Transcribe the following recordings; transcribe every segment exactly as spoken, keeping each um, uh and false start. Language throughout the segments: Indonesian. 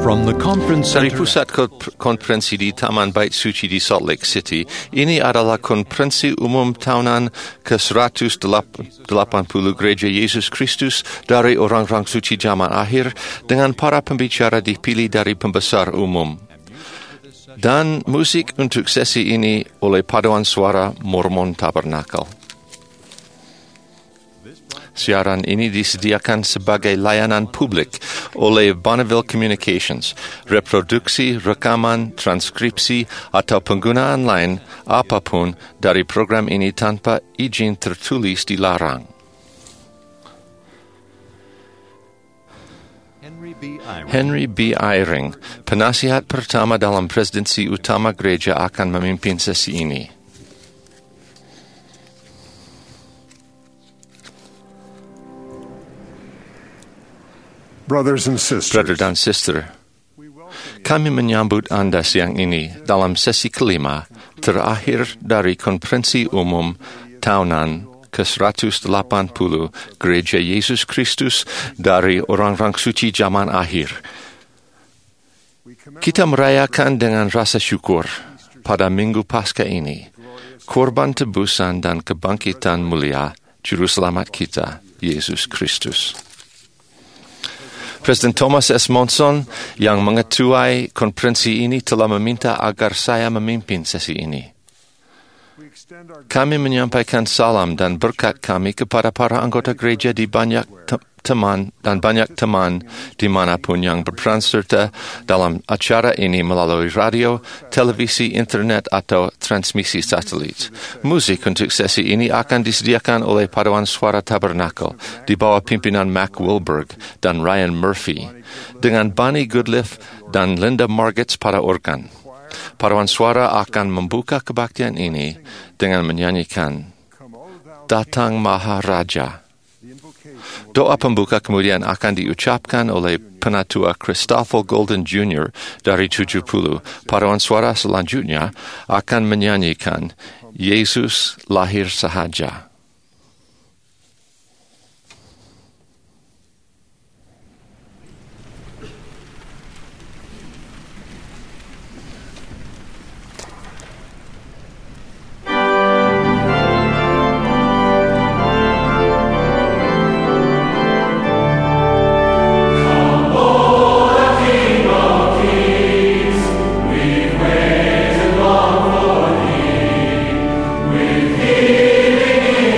From the conference Dari center, pusat konferensi di Taman Bait Suci di Salt Lake City, ini adalah konferensi umum tahunan ke seratus delapan puluh Gereja Yesus Kristus dari orang-orang suci zaman akhir dengan para pembicara dipilih dari pembesar umum. Dan musik untuk sesi ini oleh paduan suara Mormon Tabernacle. Siaran ini disediakan sebagai layanan publik oleh Bonneville Communications. Reproduksi, rekaman, transkripsi, atau penggunaan lain apapun dari program ini tanpa izin tertulis dilarang. Henry B. Eyring, penasihat pertama dalam presidensi utama gereja, akan memimpin sesi ini. Brothers and sisters, Brother dan sister, kami menyambut Anda siang ini dalam sesi kelima terakhir dari konferensi umum tahunan ke seratus delapan puluh Gereja Yesus Kristus dari orang-orang suci zaman akhir. Kita merayakan dengan rasa syukur pada Minggu Paskah ini korban tebusan dan kebangkitan mulia Juru Selamat kita, Yesus Kristus. Presiden Thomas S. Monson yang mengetuai konferensi ini telah meminta agar saya memimpin sesi ini. Kami menyampaikan salam dan berkat kami kepada para anggota gereja di banyak te- teman dan banyak teman dimanapun yang berperan serta dalam acara ini melalui radio, televisi, internet, atau transmisi satelit. Musik untuk sesi ini akan disediakan oleh paduan suara Tabernacle di bawah pimpinan Mac Wilberg dan Ryan Murphy dengan Bunny Goodliff dan Linda Margetts pada organ. Paduan suara akan membuka kebaktian ini dengan menyanyikan Datang Maharaja. Doa pembuka kemudian akan diucapkan oleh penatua Christopher Golden Junior dari tujuh puluh. Paduan suara selanjutnya akan menyanyikan Yesus lahir sahaja. With healing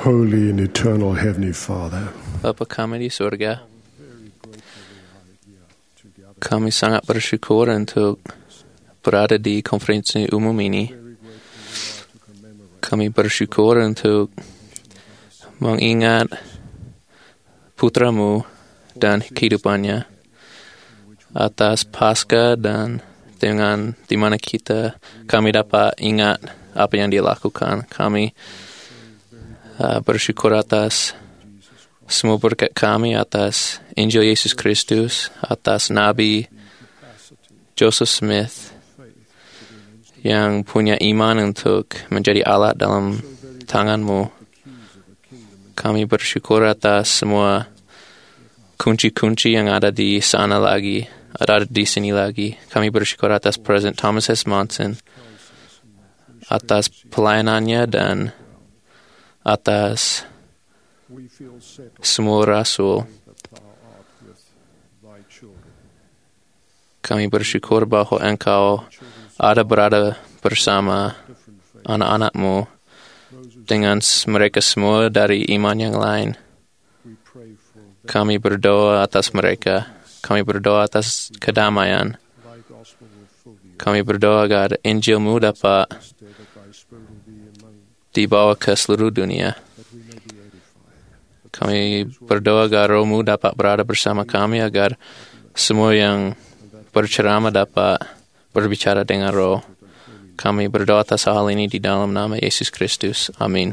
holy and eternal Heavenly Father, Bapa kami di surga, kami sangat bersyukur untuk berada di konferensi umum ini. Kami bersyukur untuk mengingat putramu dan kehidupannya atas Paskah, dan dengan di mana kita kami dapat ingat apa yang dia lakukan. Kami uh, bersyukur atas semua berkat kami, atas Injil Yesus Kristus, atas Nabi Joseph Smith yang punya iman untuk menjadi alat dalam tanganmu. Kami bersyukur atas semua kunci-kunci yang ada di sana lagi, ada di sini lagi. Kami bersyukur atas President Thomas S. Monson, atas pelayanannya dan atas semua rasul. Kami bersyukur bahwa Engkau ada berada bersama anak-anakmu dengan mereka semua dari iman yang lain. Kami berdoa atas mereka. Kami berdoa atas kedamaian. Kami berdoa agar Injilmu dapat dibawa ke seluruh dunia. Kami berdoa agar Rohmu dapat berada bersama kami, agar semua yang berceramah dapat berbicara dengan Roh. Kami berdoa atas hal ini di dalam nama Yesus Kristus. Amin.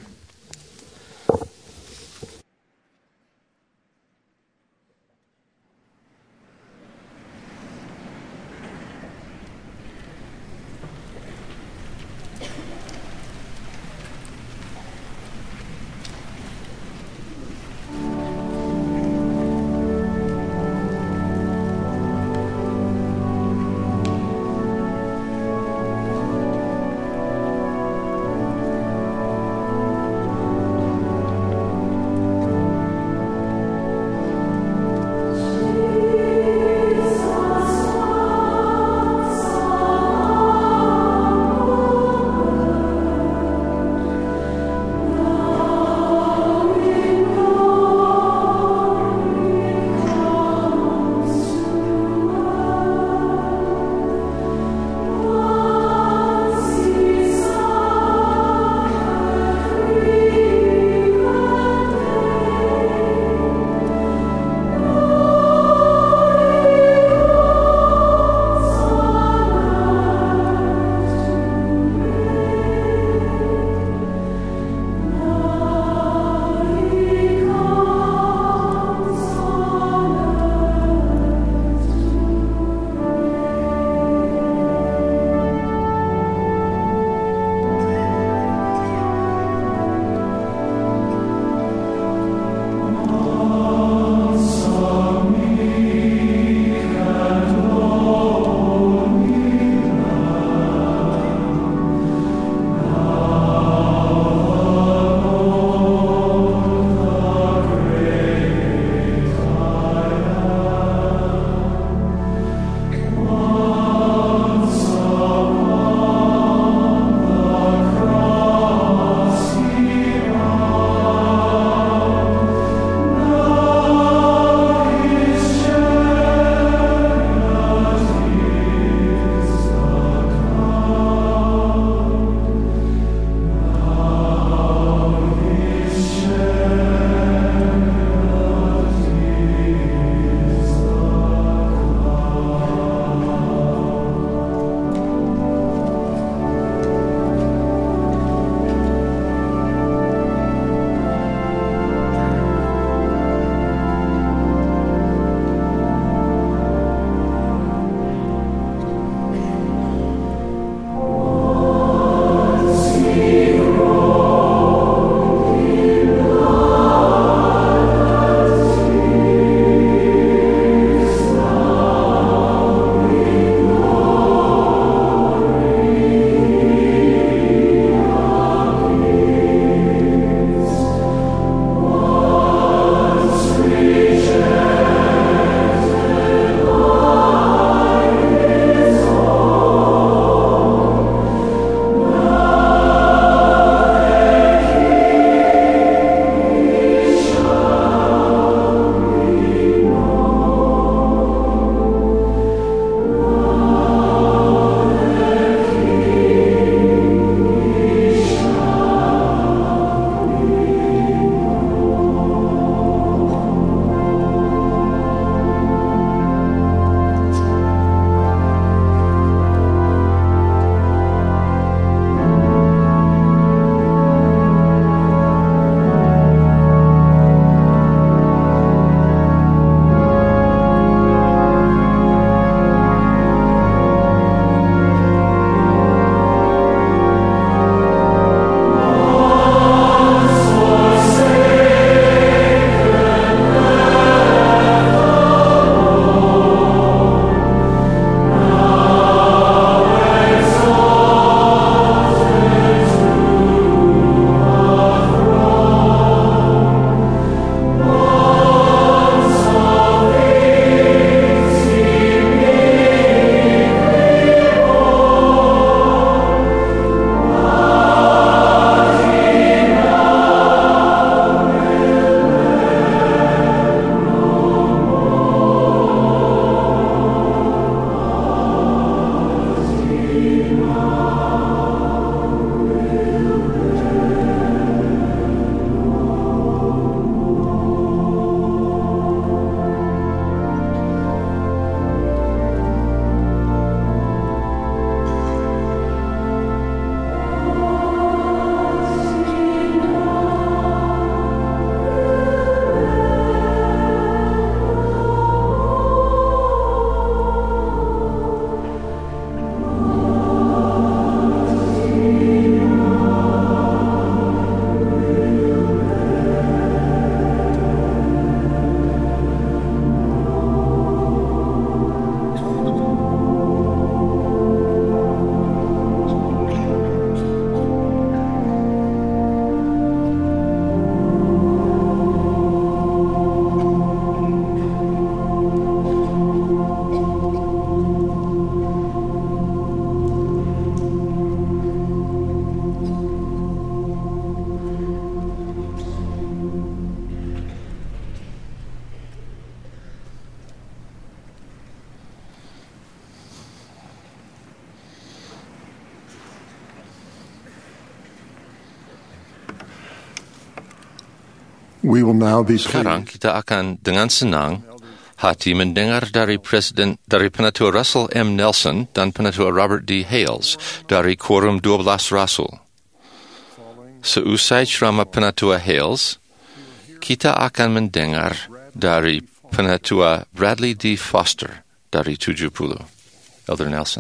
We will now be Sekarang pleased kita akan dengan senang hati mendengar dari Presiden dari Penatua Russell M. Nelson dan Penatua Robert D. Hales dari Quorum dua belas Rasul. Seusai ceramah Penatua Hales, kita akan mendengar dari Penatua Bradley D. Foster dari tujuh puluh. Elder Nelson.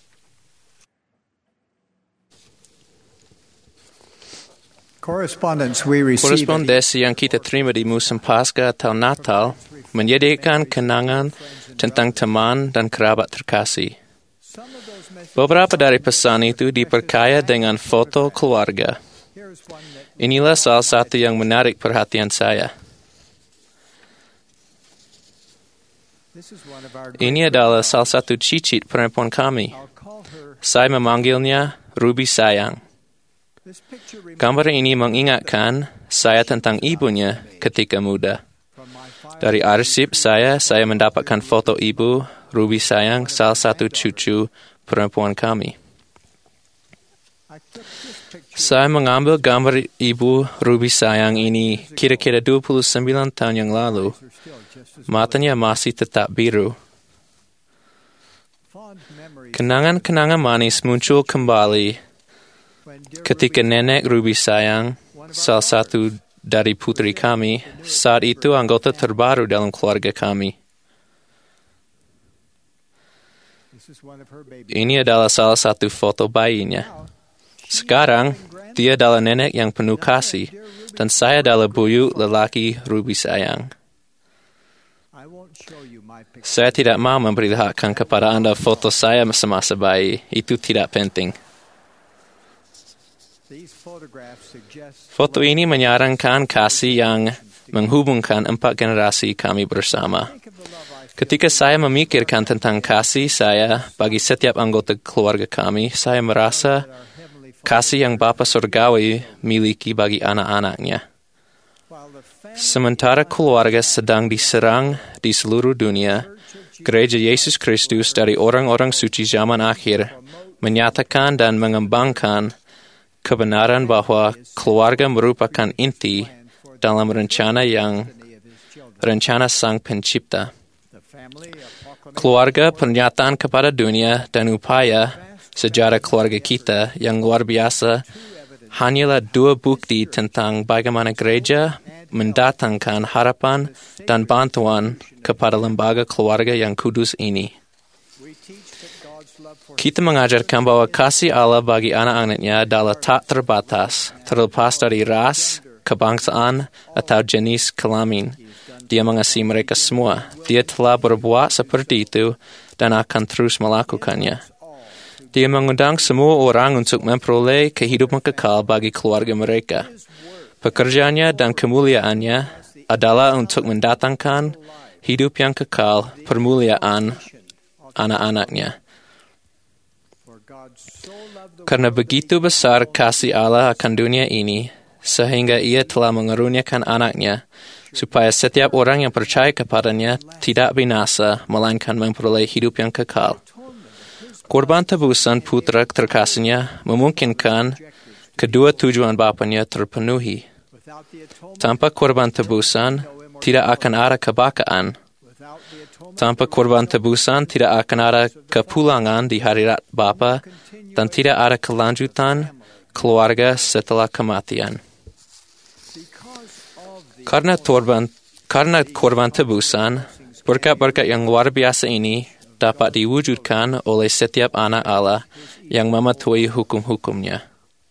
Correspondence we receive Korespondensi yang kita terima di musim Paskah atau Natal menyediakan kenangan tentang teman dan kerabat terkasih. Beberapa dari pesan itu diperkaya dengan foto keluarga. Inilah salah satu yang menarik perhatian saya. Ini adalah salah satu cicit perempuan kami. Saya memanggilnya Ruby Sayang. Gambar ini mengingatkan saya tentang ibunya ketika muda. Dari arsip saya, saya mendapatkan foto ibu, Ruby Sayang, salah satu cucu perempuan kami. Saya mengambil gambar ibu Ruby Sayang ini kira-kira dua puluh sembilan tahun yang lalu. Matanya masih tetap biru. Kenangan-kenangan manis muncul kembali ketika nenek Ruby Sayang, salah satu dari putri kami, saat itu anggota terbaru dalam keluarga kami. Ini adalah salah satu foto bayinya. Sekarang, dia adalah nenek yang penuh kasih, dan saya adalah buyut lelaki Ruby Sayang. Saya tidak mau memperlihatkan kepada Anda foto saya semasa bayi. Itu tidak penting. Foto ini menyarankan kasih yang menghubungkan empat generasi kami bersama. Ketika saya memikirkan tentang kasih saya bagi setiap anggota keluarga kami, saya merasa kasih yang Bapa Surgawi miliki bagi anak-anaknya. Sementara keluarga sedang diserang di seluruh dunia, Gereja Yesus Kristus dari orang-orang suci zaman akhir menyatakan dan mengembangkan kebenaran bahwa keluarga merupakan inti dalam rencana yang rencana Sang Pencipta. Keluarga, pernyataan kepada dunia, dan upaya sejarah keluarga kita yang luar biasa hanyalah dua bukti tentang bagaimana gereja mendatangkan harapan dan bantuan kepada lembaga keluarga yang kudus ini. Kita mengajarkan bahwa kasih Allah bagi anak-anaknya adalah tak terbatas, terlepas dari ras, kebangsaan, atau jenis kelamin. Dia mengasihi mereka semua. Dia telah berbuat seperti itu dan akan terus melakukannya. Dia mengundang semua orang untuk memperoleh kehidupan kekal bagi keluarga mereka. Pekerjaannya dan kemuliaannya adalah untuk mendatangkan hidup yang kekal, permuliaan anak-anaknya. Karena begitu besar kasih Allah akan dunia ini, sehingga Ia telah mengaruniakan anaknya, supaya setiap orang yang percaya kepadanya tidak binasa, melainkan memperoleh hidup yang kekal. Korban tebusan putra terkasihnya memungkinkan kedua tujuan Bapanya terpenuhi. Tanpa korban tebusan, tidak akan ada kebakaan. Tanpa korban tebusan, tidak akan ada kepulangan di hadirat Bapa, dan tidak ada kelanjutan keluarga setelah kematian. Karena korban, karena korban tebusan, berkat-berkat yang luar biasa ini dapat diwujudkan oleh setiap anak Allah yang mematuhi hukum-hukumnya.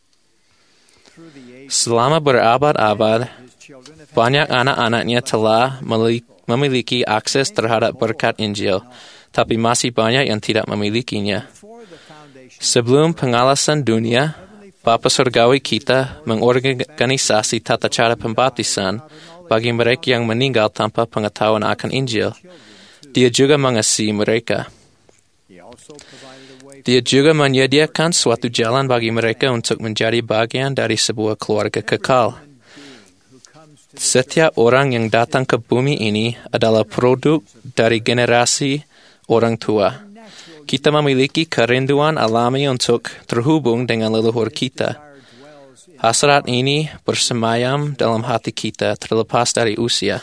Selama berabad-abad, banyak anak-anaknya telah memiliki akses terhadap berkat Injil, tapi masih banyak yang tidak memilikinya. Sebelum pengalasan dunia, Bapa Surgawi kita mengorganisasi tata cara pembaptisan bagi mereka yang meninggal tanpa pengetahuan akan Injil. Dia juga mengasihi mereka. Dia juga menyediakan suatu jalan bagi mereka untuk menjadi bagian dari sebuah keluarga kekal. Setiap orang yang datang ke bumi ini adalah produk dari generasi orang tua. Kita memiliki kerinduan alami untuk terhubung dengan leluhur kita. Hasrat ini bersemayam dalam hati kita terlepas dari usia.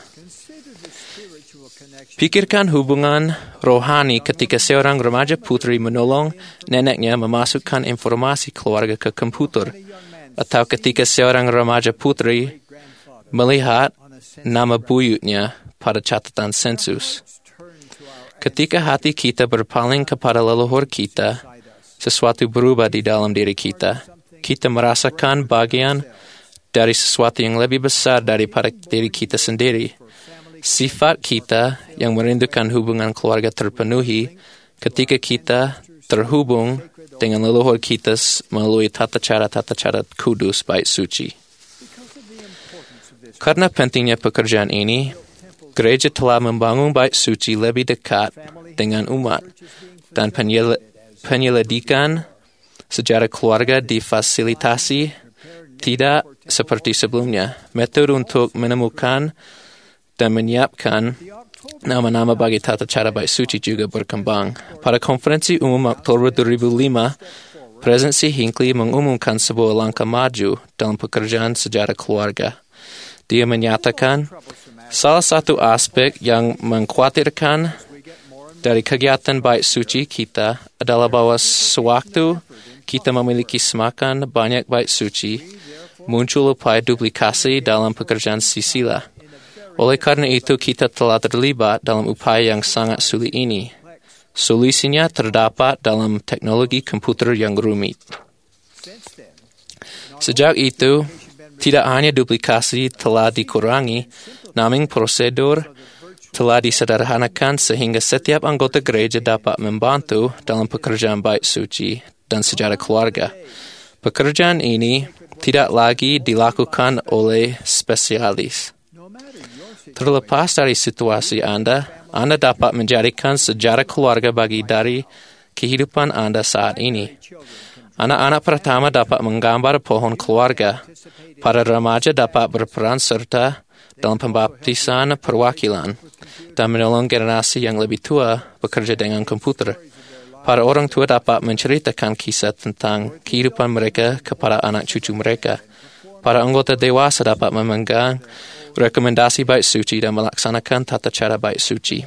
Pikirkan hubungan rohani ketika seorang remaja putri menolong neneknya memasukkan informasi keluarga ke komputer, atau ketika seorang remaja putri melihat nama buyutnya pada catatan sensus. Ketika hati kita berpaling kepada leluhur kita, sesuatu berubah di dalam diri kita. Kita merasakan bagian dari sesuatu yang lebih besar daripada diri kita sendiri. Sifat kita yang merindukan hubungan keluarga terpenuhi ketika kita terhubung dengan leluhur kita melalui tata cara-tata cara kudus bait suci. Karena pentingnya pekerjaan ini, gereja telah membangun bait suci lebih dekat dengan umat dan penyel- penyelidikan sejarah keluarga difasilitasi tidak seperti sebelumnya. Metode untuk menemukan dan menyiapkan nama-nama bagi tata cara bait suci juga berkembang. Pada konferensi umum Oktober dua ribu lima, Presidensi Hinckley mengumumkan sebuah langkah maju dalam pekerjaan sejarah keluarga. Dia menyatakan, salah satu aspek yang mengkhawatirkan dari kegiatan bait suci kita adalah bahwa sewaktu kita memiliki semakin banyak bait suci, muncul upaya duplikasi dalam pekerjaan sisila. Oleh karena itu, kita telah terlibat dalam upaya yang sangat sulit ini. Solusinya terdapat dalam teknologi komputer yang rumit. Sejak itu, tidak hanya duplikasi telah dikurangi, namun prosedur telah disederhanakan sehingga setiap anggota gereja dapat membantu dalam pekerjaan bait suci dan sejarah keluarga. Pekerjaan ini tidak lagi dilakukan oleh spesialis. Terlepas dari situasi Anda, Anda dapat menjadikan sejarah keluarga bagi dari kehidupan Anda saat ini. Anak-anak pertama dapat menggambar pohon keluarga. Para remaja dapat berperan serta dalam pembaptisan perwakilan dan menolong generasi yang lebih tua bekerja dengan komputer. Para orang tua dapat menceritakan kisah tentang kehidupan mereka kepada anak cucu mereka. Para anggota dewasa dapat memegang rekomendasi bait suci dan melaksanakan tata cara bait suci.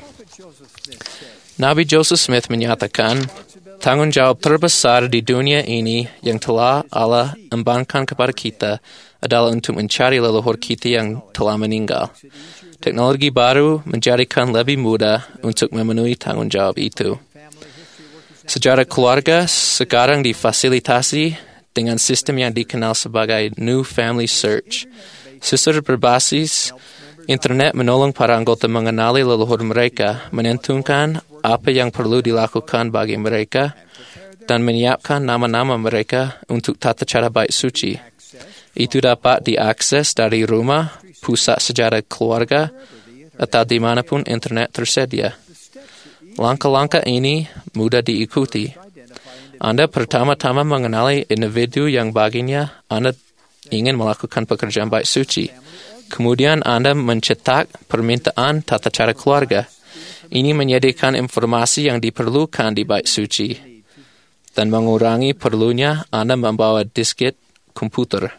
Nabi Joseph Smith menyatakan, tanggung jawab terbesar di dunia ini yang telah Allah embankan kepada kita adalah untuk mencari leluhur kita yang telah meninggal. Teknologi baru menjadikan lebih mudah untuk memenuhi tanggung jawab itu. Sejarah keluarga sekarang difasilitasi dengan sistem yang dikenal sebagai New Family Search. Sistem berbasis internet menolong para anggota mengenali leluhur mereka, menentukan apa yang perlu dilakukan bagi mereka, dan menyiapkan nama-nama mereka untuk tata cara bait suci. Itu dapat diakses dari rumah, pusat sejarah keluarga, atau dimanapun internet tersedia. Langkah-langkah ini mudah diikuti. Anda pertama-tama mengenali individu yang baginya Anda ingin melakukan pekerjaan bait suci. Kemudian Anda mencetak permintaan tata cara keluarga. Ini menyediakan informasi yang diperlukan di bait suci dan mengurangi perlunya Anda membawa disket komputer.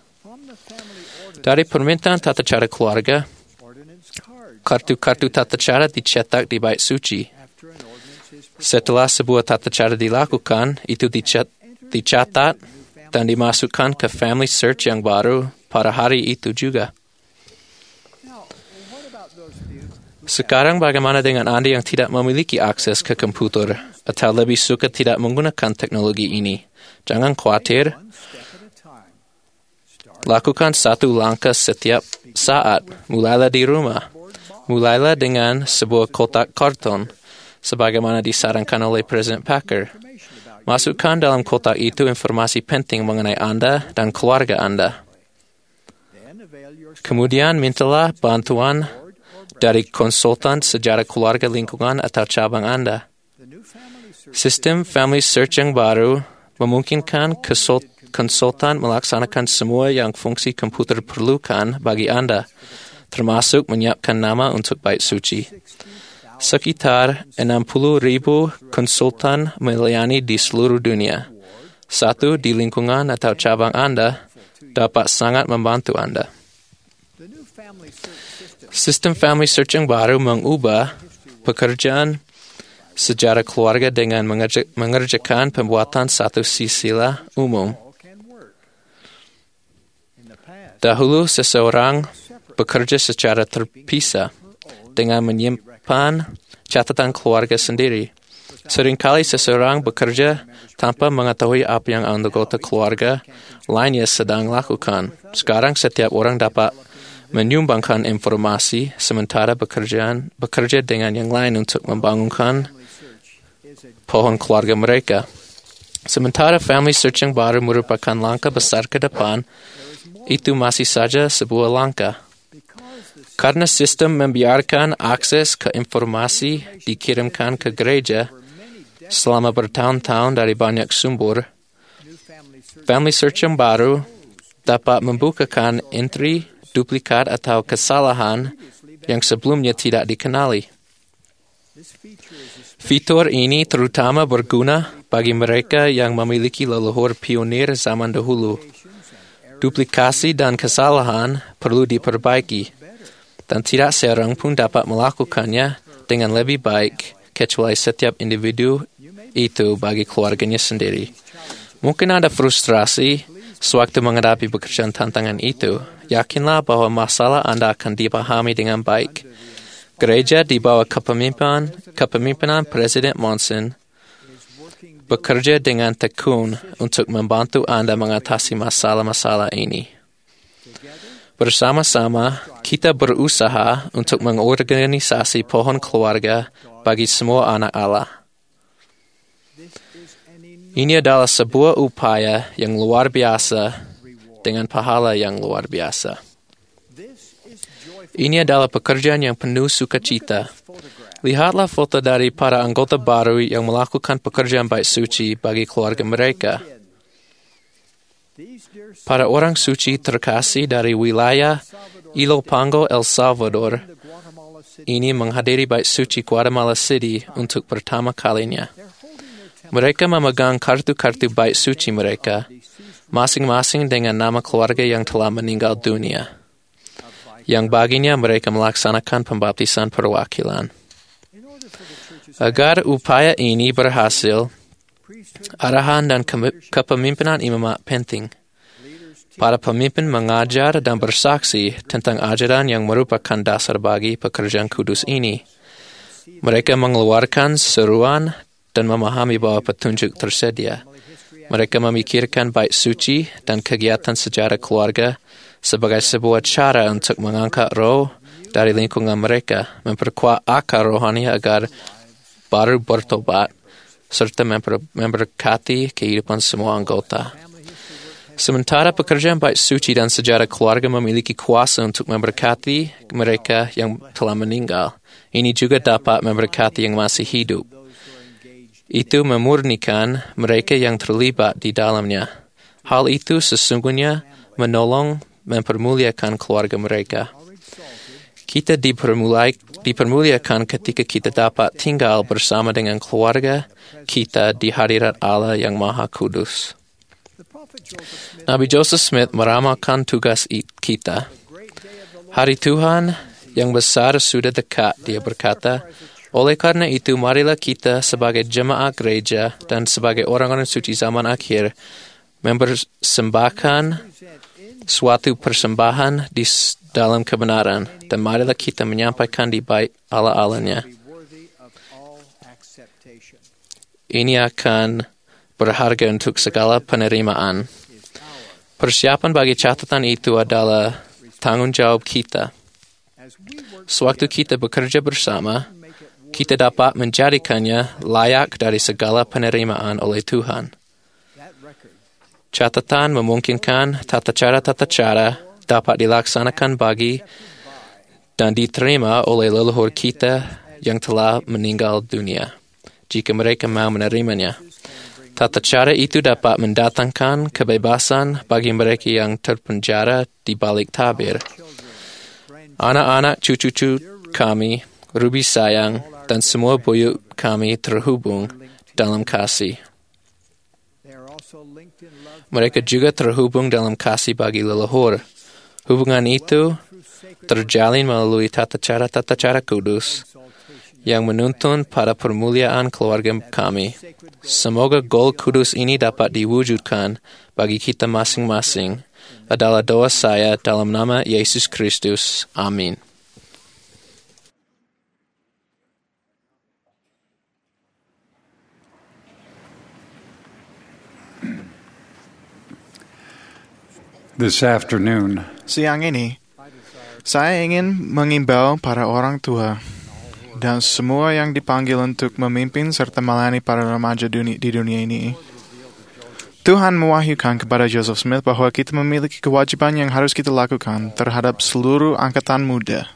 Dari permintaan tata cara keluarga, kartu-kartu tata cara dicetak di bait suci. Setelah sebuah tata cara dilakukan, itu dicatat dan dimasukkan ke Family Search yang baru pada hari itu juga. Sekarang bagaimana dengan Anda yang tidak memiliki akses ke komputer atau lebih suka tidak menggunakan teknologi ini? Jangan khawatir. Lakukan satu langkah setiap saat. Mulailah di rumah. Mulailah dengan sebuah kotak karton, sebagaimana disarankan oleh Presiden Packer. Masukkan dalam kotak itu informasi penting mengenai Anda dan keluarga Anda. Kemudian mintalah bantuan dari konsultan sejarah keluarga lingkungan atau cabang Anda. Sistem Family Search yang baru memungkinkan konsultan melaksanakan semua yang fungsi komputer perlukan bagi Anda, termasuk menyiapkan nama untuk bait suci. Sekitar enam puluh ribu konsultan melayani di seluruh dunia. Satu di lingkungan atau cabang Anda dapat sangat membantu Anda. Sistem family search yang baru mengubah pekerjaan sejarah keluarga dengan mengerja- mengerjakan pembuatan satu silsilah umum. Dahulu seseorang bekerja secara terpisah dengan menyimpan catatan keluarga sendiri. Seringkali seseorang bekerja tanpa mengetahui apa yang anggota keluarga lainnya sedang lakukan. Sekarang setiap orang dapat menyumbangkan informasi sementara bekerjaan, bekerja dengan yang lain untuk membangunkan pohon keluarga mereka. Sementara family search yang baru merupakan langkah besar ke depan, itu masih saja sebuah langkah. Karena sistem membiarkan akses ke informasi dikirimkan ke gereja selama bertahun-tahun dari banyak sumber, family search yang baru dapat membukakan entry, duplikat atau kesalahan yang sebelumnya tidak dikenali. Fitur ini terutama berguna bagi mereka yang memiliki leluhur pionir zaman dahulu. Duplikasi dan kesalahan perlu diperbaiki, dan tidak seorang pun dapat melakukannya dengan lebih baik kecuali setiap individu itu bagi keluarganya sendiri. Mungkin ada frustrasi sewaktu menghadapi pekerjaan tantangan itu. Yakinlah bahwa masalah Anda akan dipahami dengan baik. Gereja di bawah kepemimpinan, kepemimpinan Presiden Monson bekerja dengan tekun untuk membantu Anda mengatasi masalah-masalah ini. Bersama-sama, kita berusaha untuk mengorganisasi pohon keluarga bagi semua anak Allah. Ini adalah sebuah upaya yang luar biasa dengan pahala yang luar biasa. Ini adalah pekerjaan yang penuh sukacita. Lihatlah foto dari para anggota baru yang melakukan pekerjaan bait suci bagi keluarga mereka. Para orang suci terkasih dari wilayah Ilopango, El Salvador, ini menghadiri bait suci Guatemala City untuk pertama kalinya. Mereka memegang kartu-kartu bait suci mereka, masing-masing dengan nama keluarga yang telah meninggal dunia, yang baginya mereka melaksanakan pembaptisan perwakilan. Agar upaya ini berhasil, arahan dan kepemimpinan imamat penting. Para pemimpin mengajar dan bersaksi tentang ajaran yang merupakan dasar bagi pekerjaan kudus ini. Mereka mengeluarkan seruan dan memahami bahwa petunjuk tersedia. Mereka memikirkan bait suci dan kegiatan sejarah keluarga sebagai sebuah cara untuk mengangkat roh dari lingkungan mereka, memperkuat akar rohani agar baru bertobat, serta member, memberkati kehidupan semua anggota. Sementara pekerjaan bait suci dan sejarah keluarga memiliki kuasa untuk memberkati mereka yang telah meninggal, ini juga dapat memberkati yang masih hidup. Itu memurnikan mereka yang terlibat di dalamnya. Hal itu sesungguhnya menolong mempermuliakan keluarga mereka. Kita dipermuliakan ketika kita dapat tinggal bersama dengan keluarga kita di hadirat Allah yang Maha Kudus. Nabi Joseph Smith meramalkan tugas kita. Hari Tuhan yang besar sudah dekat, dia berkata. Oleh karena itu, marilah kita sebagai jemaat gereja dan sebagai orang-orang suci zaman akhir mempersembahkan suatu persembahan di dalam kebenaran, dan marilah kita menyampaikan di bait Allah-Allahnya. Ini akan berharga untuk segala penerimaan. Persiapan bagi catatan itu adalah tanggung jawab kita. Sewaktu kita bekerja bersama, kita dapat menjadikannya layak dari segala penerimaan oleh Tuhan. Catatan memungkinkan tata cara-tata cara dapat dilaksanakan bagi dan diterima oleh leluhur kita yang telah meninggal dunia, jika mereka mau menerimanya. Tata cara itu dapat mendatangkan kebebasan bagi mereka yang terpenjara di balik tabir. Anak-anak cucu-cucu kami, Ruby sayang, dan semua buyut kami terhubung dalam kasih. Mereka juga terhubung dalam kasih bagi leluhur. Hubungan itu terjalin melalui tata cara-tata cara kudus yang menuntun pada permuliaan keluarga kami. Semoga goal kudus ini dapat diwujudkan bagi kita masing-masing. Adalah doa saya dalam nama Yesus Kristus. Amin. This afternoon, Siang ini, saya ingin mengimbau para orang tua dan semua yang dipanggil untuk memimpin serta melayani para remaja duni- di dunia ini. Tuhan mewahyukan kepada Joseph Smith bahwa kita memiliki kewajiban yang harus kita lakukan terhadap seluruh angkatan muda.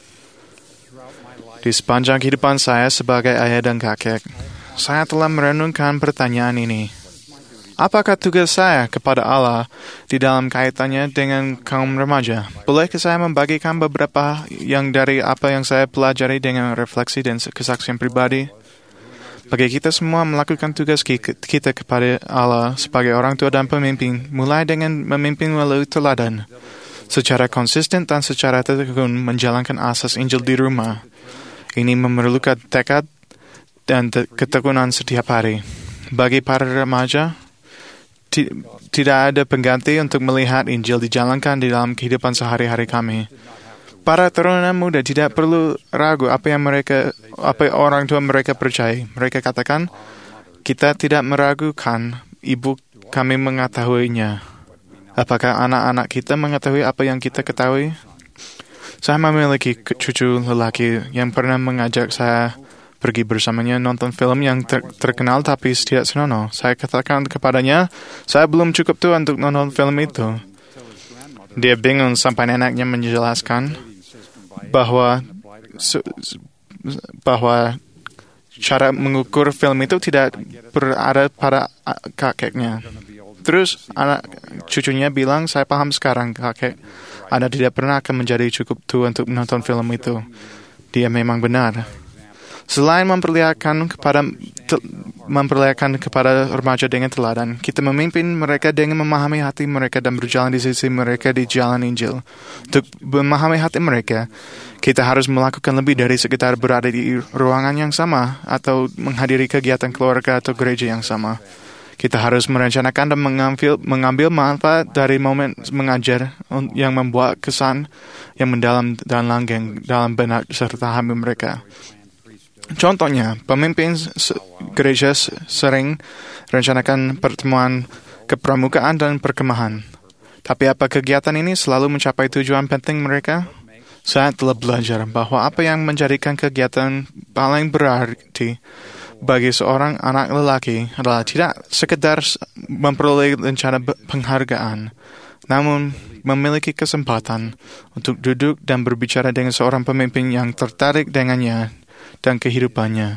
Di sepanjang kehidupan saya sebagai ayah dan kakek, saya telah merenungkan pertanyaan ini. Apakah tugas saya kepada Allah di dalam kaitannya dengan kaum remaja? Bolehkah saya membagikan beberapa yang dari apa yang saya pelajari dengan refleksi dan kesaksian pribadi? Bagi kita semua melakukan tugas kita kepada Allah sebagai orang tua dan pemimpin, mulai dengan memimpin melalui teladan, secara konsisten dan secara tekun menjalankan asas Injil di rumah. Ini memerlukan tekad dan ketekunan setiap hari. Bagi para remaja, tidak ada pengganti untuk melihat Injil dijalankan di dalam kehidupan sehari-hari kami. Para taruna muda tidak perlu ragu apa yang mereka, apa yang orang tua mereka percaya. Mereka katakan, kita tidak meragukan ibu kami mengetahuinya. Apakah anak-anak kita mengetahui apa yang kita ketahui? Saya memiliki cucu lelaki yang pernah mengajak saya pergi bersamanya nonton film yang ter- terkenal tapi tidak senonoh. Saya katakan kepadanya, saya belum cukup tua untuk nonton film itu. Dia bingung sampai neneknya menjelaskan bahwa bahwa cara mengukur film itu tidak berada pada kakeknya. Terus anak cucunya bilang, saya paham sekarang kakek, Anda tidak pernah akan menjadi cukup tua untuk menonton film itu. Dia memang benar. Selain memperlihatkan kepada te, memperlihatkan kepada remaja dengan teladan, kita memimpin mereka dengan memahami hati mereka dan berjalan di sisi mereka di jalan Injil. Untuk memahami hati mereka, kita harus melakukan lebih dari sekedar berada di ruangan yang sama atau menghadiri kegiatan keluarga atau gereja yang sama. Kita harus merencanakan dan mengambil, mengambil manfaat dari momen mengajar yang membuat kesan yang mendalam dan langgeng dalam benak serta hati mereka. Contohnya, pemimpin gereja sering rencanakan pertemuan kepramukaan dan perkemahan. Tapi apa kegiatan ini selalu mencapai tujuan penting mereka? Saya telah belajar bahwa apa yang menjadikan kegiatan paling berarti bagi seorang anak lelaki adalah tidak sekedar memperoleh rencana penghargaan, namun memiliki kesempatan untuk duduk dan berbicara dengan seorang pemimpin yang tertarik dengannya dan kehidupannya.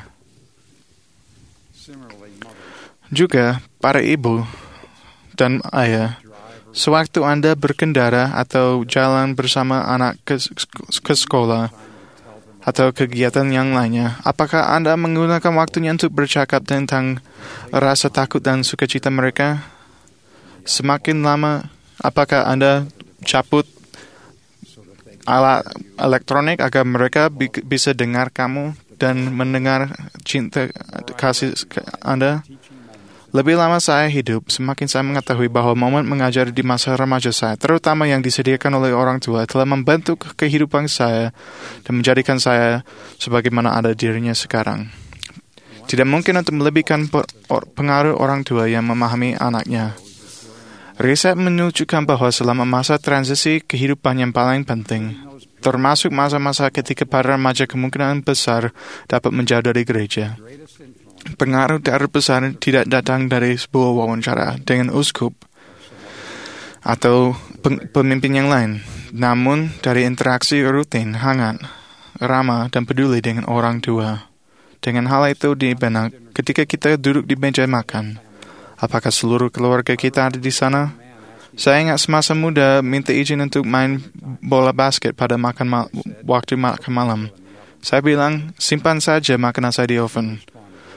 Juga, para ibu dan ayah, sewaktu Anda berkendara atau jalan bersama anak ke, ke sekolah atau kegiatan yang lainnya, apakah Anda menggunakan waktunya untuk bercakap tentang rasa takut dan sukacita mereka? Semakin lama, apakah Anda cabut alat elektronik agar mereka bi- bisa dengar kamu dan mendengar cinta kasih Anda? Lebih lama saya hidup, semakin saya mengetahui bahwa momen mengajar di masa remaja saya, terutama yang disediakan oleh orang tua, telah membentuk kehidupan saya dan menjadikan saya sebagaimana ada dirinya sekarang. Tidak mungkin untuk melebihkan pengaruh orang tua yang memahami anaknya. Riset menunjukkan bahwa selama masa transisi kehidupan yang paling penting, termasuk masa-masa ketika para remaja kemungkinan besar dapat menjauh dari gereja, pengaruh terbesar tidak datang dari sebuah wawancara dengan uskup atau pemimpin yang lain, namun dari interaksi rutin, hangat, ramah, dan peduli dengan orang tua. Dengan hal itu di benak, ketika kita duduk di meja makan, apakah seluruh keluarga kita ada di sana? Saya ingat semasa muda minta izin untuk main bola basket pada makan ma- waktu makan malam. Saya bilang, simpan saja makanan saya di oven.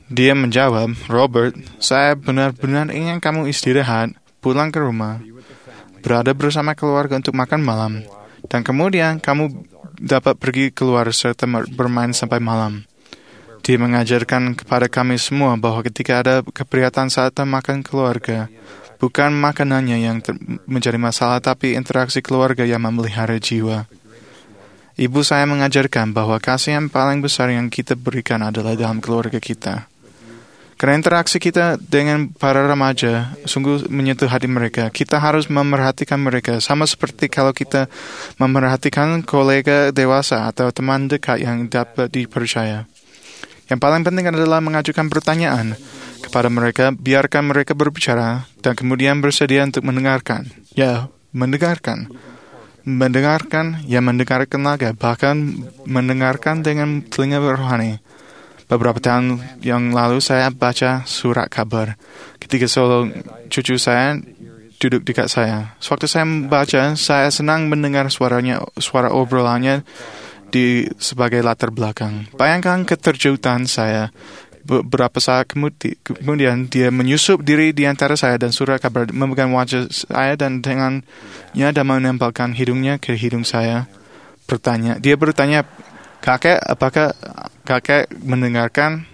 Dia menjawab, Robert, saya benar-benar ingin kamu istirahat, pulang ke rumah, berada bersama keluarga untuk makan malam, dan kemudian kamu dapat pergi keluar serta bermain sampai malam. Dia mengajarkan kepada kami semua bahwa ketika ada keprihatan saat makan keluarga, bukan makanannya yang ter- menjadi masalah, tapi interaksi keluarga yang memelihara jiwa. Ibu saya mengajarkan bahwa kasih yang paling besar yang kita berikan adalah dalam keluarga kita. Karena interaksi kita dengan para remaja sungguh menyentuh hati mereka. Kita harus memerhatikan mereka, sama seperti kalau kita memerhatikan kolega dewasa atau teman dekat yang dapat dipercaya. Yang paling penting adalah mengajukan pertanyaan kepada mereka, biarkan mereka berbicara, dan kemudian bersedia untuk mendengarkan. Ya, mendengarkan. Mendengarkan, ya mendengarkan lagi, bahkan mendengarkan dengan telinga rohani. Beberapa tahun yang lalu saya baca surat kabar ketika seorang cucu saya duduk dekat saya. Sewaktu saya membaca, saya senang mendengar suaranya, suara obrolannya di sebagai latar belakang. Bayangkan keterkejutan saya. Beberapa saat kemudian dia menyusup diri di antara saya dan surat kabar memegang wajah saya dan dengannya dan menempelkan hidungnya ke hidung saya. Bertanya, dia bertanya, kakek, apakah kakek mendengarkan?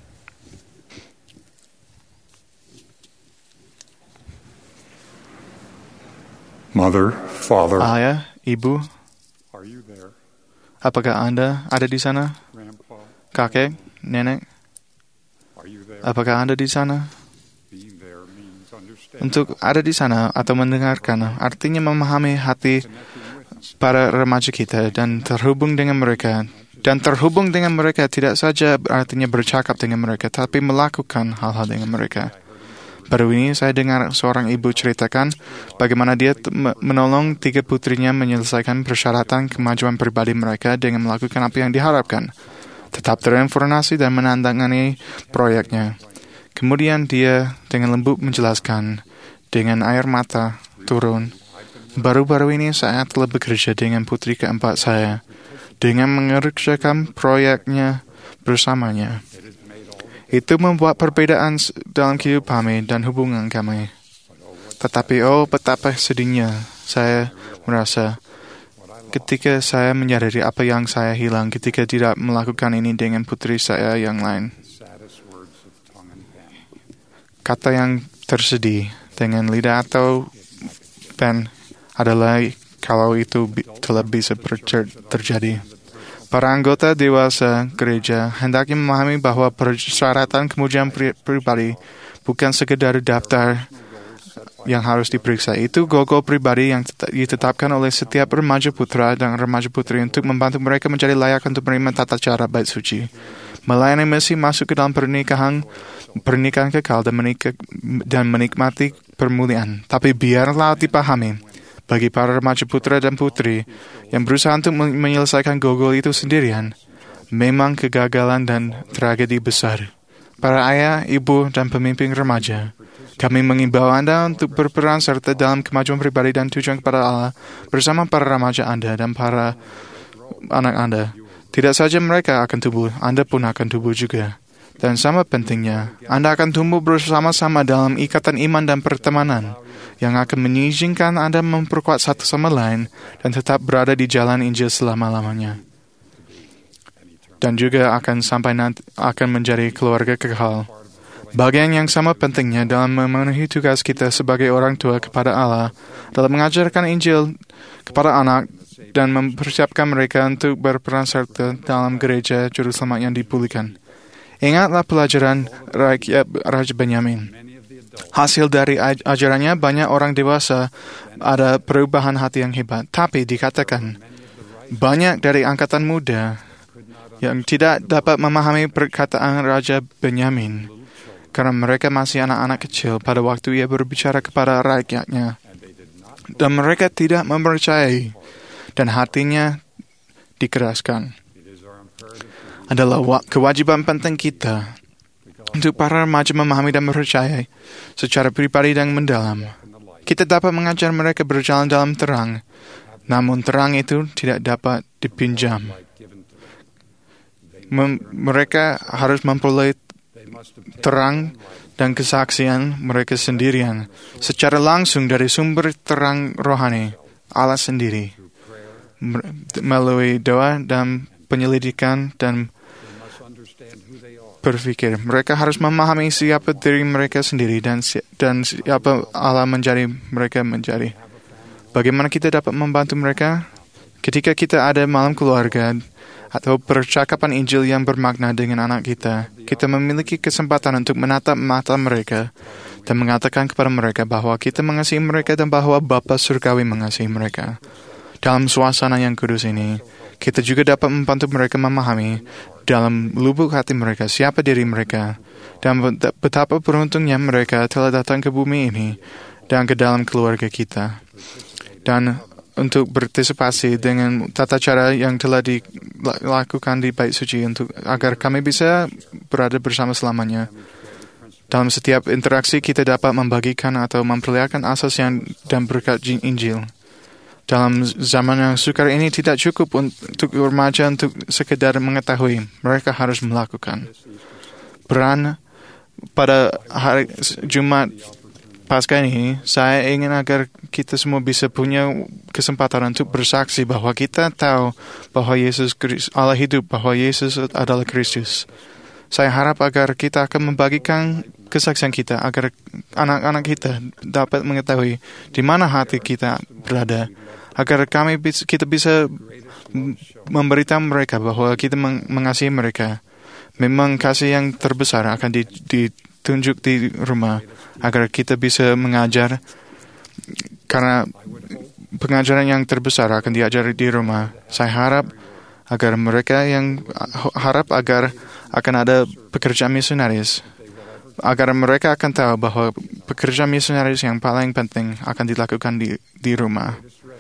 Mother, Father, Ayah, Ibu, are you there? apakah Anda ada di sana? Grandpa, Kakek, Nenek, are you there? apakah Anda di sana? Being there means understanding. Untuk ada di sana atau mendengarkan artinya memahami hati para remaja kita dan terhubung dengan mereka. Dan terhubung dengan mereka tidak saja artinya bercakap dengan mereka, tapi melakukan hal-hal dengan mereka. Baru ini saya dengar seorang ibu ceritakan bagaimana dia t- menolong tiga putrinya menyelesaikan persyaratan kemajuan pribadi mereka dengan melakukan apa yang diharapkan. Tetap terinformasi dan menandatangani proyeknya. Kemudian dia dengan lembut menjelaskan dengan air mata turun. Baru-baru ini saya telah bekerja dengan putri keempat saya, dengan mengerjakan proyeknya bersamanya. Itu membuat perbedaan dalam kehidupan kami dan hubungan kami. Tetapi oh betapa sedihnya saya merasa ketika saya menyadari apa yang saya hilang ketika tidak melakukan ini dengan putri saya yang lain. Kata yang tersedih dengan lidah atau pen adalah kalau itu telah bisa terjadi. Para anggota dewasa gereja hendaknya memahami bahwa persyaratan kemudian pribadi bukan sekedar daftar yang harus diperiksa. Itu goal-goal pribadi yang ditetapkan oleh setiap remaja putra dan remaja putri untuk membantu mereka menjadi layak untuk menerima tata cara bait suci. Melayani misi masuk ke dalam pernikahan, pernikahan kekal dan, menikah, dan menikmati permuliaan. Tapi biarlah dipahami, bagi para remaja putra dan putri yang berusaha untuk menyelesaikan goal-goal itu sendirian, memang kegagalan dan tragedi besar. Para ayah, ibu, dan pemimpin remaja, kami mengimbau Anda untuk berperan serta dalam kemajuan pribadi dan tujuan kepada Allah bersama para remaja Anda dan para anak Anda. Tidak saja mereka akan tumbuh, Anda pun akan tumbuh juga. Dan sama pentingnya, Anda akan tumbuh bersama-sama dalam ikatan iman dan pertemanan yang akan mengizinkan Anda memperkuat satu sama lain dan tetap berada di jalan Injil selama-lamanya. Dan juga akan sampai nanti akan menjadi keluarga kekal. Bagian yang sama pentingnya dalam memenuhi tugas kita sebagai orang tua kepada Allah dalam mengajarkan Injil kepada anak dan mempersiapkan mereka untuk berperan serta dalam gereja juru selamat yang dipulihkan. Ingatlah pelajaran Raja, Raja Benyamin. Hasil dari aj- ajarannya banyak orang dewasa ada perubahan hati yang hebat. Tapi dikatakan banyak dari angkatan muda yang tidak dapat memahami perkataan Raja Benyamin karena mereka masih anak-anak kecil pada waktu ia berbicara kepada rakyatnya. Dan mereka tidak mempercayai dan hatinya dikeraskan. Adalah kewajiban penting kita untuk para remaja memahami dan mempercayai secara pribadi dan mendalam. Kita dapat mengajar mereka berjalan dalam terang, namun terang itu tidak dapat dipinjam. Mem- mereka harus memperoleh terang dan kesaksian mereka sendirian secara langsung dari sumber terang rohani Allah sendiri melalui doa dan penyelidikan dan berpikir. Mereka harus memahami siapa diri mereka sendiri dan si- dan siapa Allah menjadi mereka menjadi. Bagaimana kita dapat membantu mereka? Ketika kita ada malam keluarga atau percakapan Injil yang bermakna dengan anak kita, kita memiliki kesempatan untuk menatap mata mereka dan mengatakan kepada mereka bahwa kita mengasihi mereka dan bahwa Bapa Surgawi mengasihi mereka. Dalam suasana yang kudus ini, kita juga dapat membantu mereka memahami dalam lubuk hati mereka siapa diri mereka dan betapa beruntungnya mereka telah datang ke bumi ini dan ke dalam keluarga kita. Dan untuk berpartisipasi dengan tata cara yang telah dilakukan di Bait Suci untuk agar kami bisa berada bersama selamanya. Dalam setiap interaksi kita dapat membagikan atau memperlihatkan asas yang dan berkat Injil. Dalam zaman yang sukar ini tidak cukup untuk remaja untuk sekedar mengetahui, mereka harus melakukan. Peran pada hari Jumat Paskah ini, saya ingin agar kita semua bisa punya kesempatan untuk bersaksi bahwa kita tahu bahwa Yesus Allah hidup, bahwa Yesus adalah Kristus. Saya harap agar kita akan membagikan kesaksian kita, agar anak-anak kita dapat mengetahui di mana hati kita berada, agar kami kita bisa memberitahu mereka bahwa kita mengasihi mereka. Memang kasih yang terbesar akan ditunjuk di rumah, agar kita bisa mengajar, karena pengajaran yang terbesar akan diajar di rumah. Saya harap agar mereka yang harap agar akan ada pekerjaan misionaris, agar mereka akan tahu bahwa pekerjaan misionaris yang paling penting akan dilakukan di di rumah.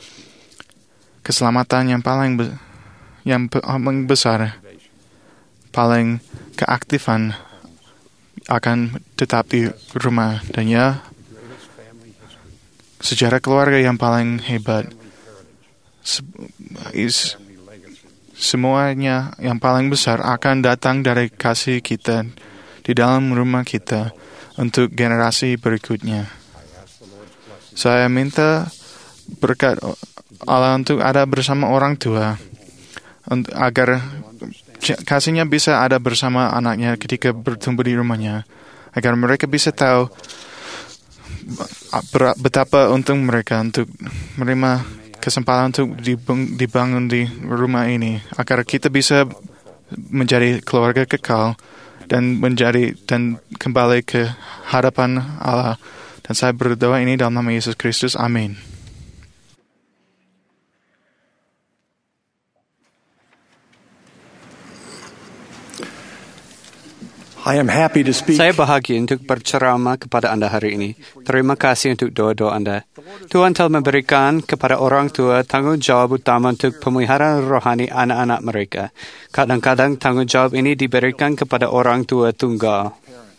Keselamatan yang paling be, yang paling besar, paling keaktifan akan tetap di rumah, dan ya sejarah keluarga yang paling hebat, se, is, semuanya yang paling besar akan datang dari kasih kita di dalam rumah kita untuk generasi berikutnya. Saya minta berkat Allah untuk ada bersama orang tua, untuk, agar kasihnya bisa ada bersama anaknya ketika bertumbuh di rumahnya, agar mereka bisa tahu betapa untung mereka untuk menerima kesempatan untuk dibangun di rumah ini, agar kita bisa menjadi keluarga kekal dan menjadi dan kembali ke hadapan Allah. Dan saya berdoa ini dalam nama Yesus Kristus. Amin. I am happy to speak. Saya bahagia untuk berceramah kepada Anda hari ini. Terima kasih untuk doa-doa Anda. Tuhan telah memberikan kepada orang tua tanggungjawab utama untuk pemeliharaan rohani anak-anak mereka. Kadang-kadang tanggungjawab ini diberikan kepada orang tua tunggal.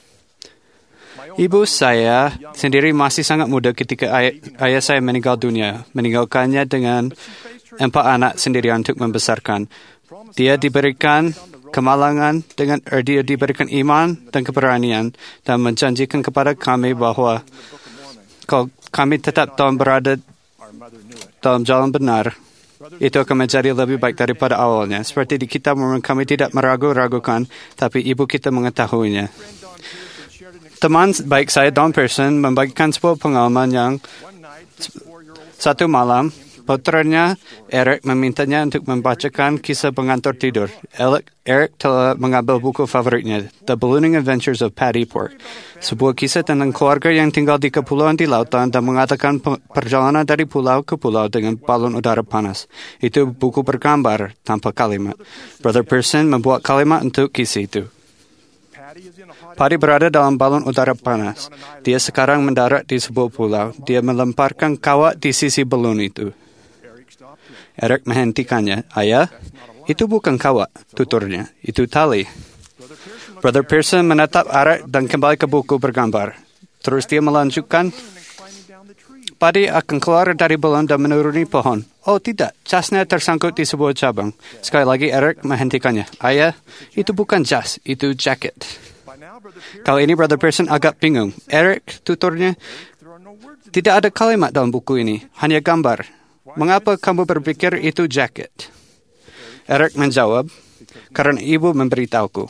Ibu saya sendiri masih sangat muda ketika ay- ayah saya meninggal dunia, meninggalkannya dengan empat anak sendirian untuk membesarkan. Dia diberikan kemalangan dengan dia diberikan iman dan keberanian dan menjanjikan kepada kami bahwa kalau kami tetap dalam berada dalam jalan benar, itu akan menjadi lebih baik daripada awalnya. Seperti di kitab Mormon, kami tidak meragu-ragukan, tapi ibu kita mengetahuinya. Teman baik saya, Don Pearson, membagikan sebuah pengalaman yang satu malam putranya Eric memintanya untuk membacakan kisah pengantar tidur. Eric, Eric telah mengambil buku favoritnya, The Ballooning Adventures of Patty Pork, sebuah kisah tentang keluarga yang tinggal di kepulauan di lautan dan mengadakan perjalanan dari pulau ke pulau dengan balon udara panas. Itu buku bergambar tanpa kalimat. Brother Pearson membuat kalimat untuk kisah itu. Patty berada dalam balon udara panas. Dia sekarang mendarat di sebuah pulau. Dia melemparkan kawat di sisi balon itu. Eric menghentikannya. Ayah, itu bukan kawat, tuturnya. Itu tali. Brother Pearson menatap Eric dan kembali ke buku bergambar. Terus dia melanjutkan, Patty akan keluar dari balon dan menuruni pohon. Oh tidak, jasnya tersangkut di sebuah cabang. Sekali lagi Eric menghentikannya. Ayah, itu bukan jas, itu jaket. Kali ini Brother Pearson agak bingung. Eric, tutornya, tidak ada kalimat dalam buku ini, hanya gambar. Mengapa kamu berpikir itu jaket? Eric menjawab, karena ibu memberitahuku.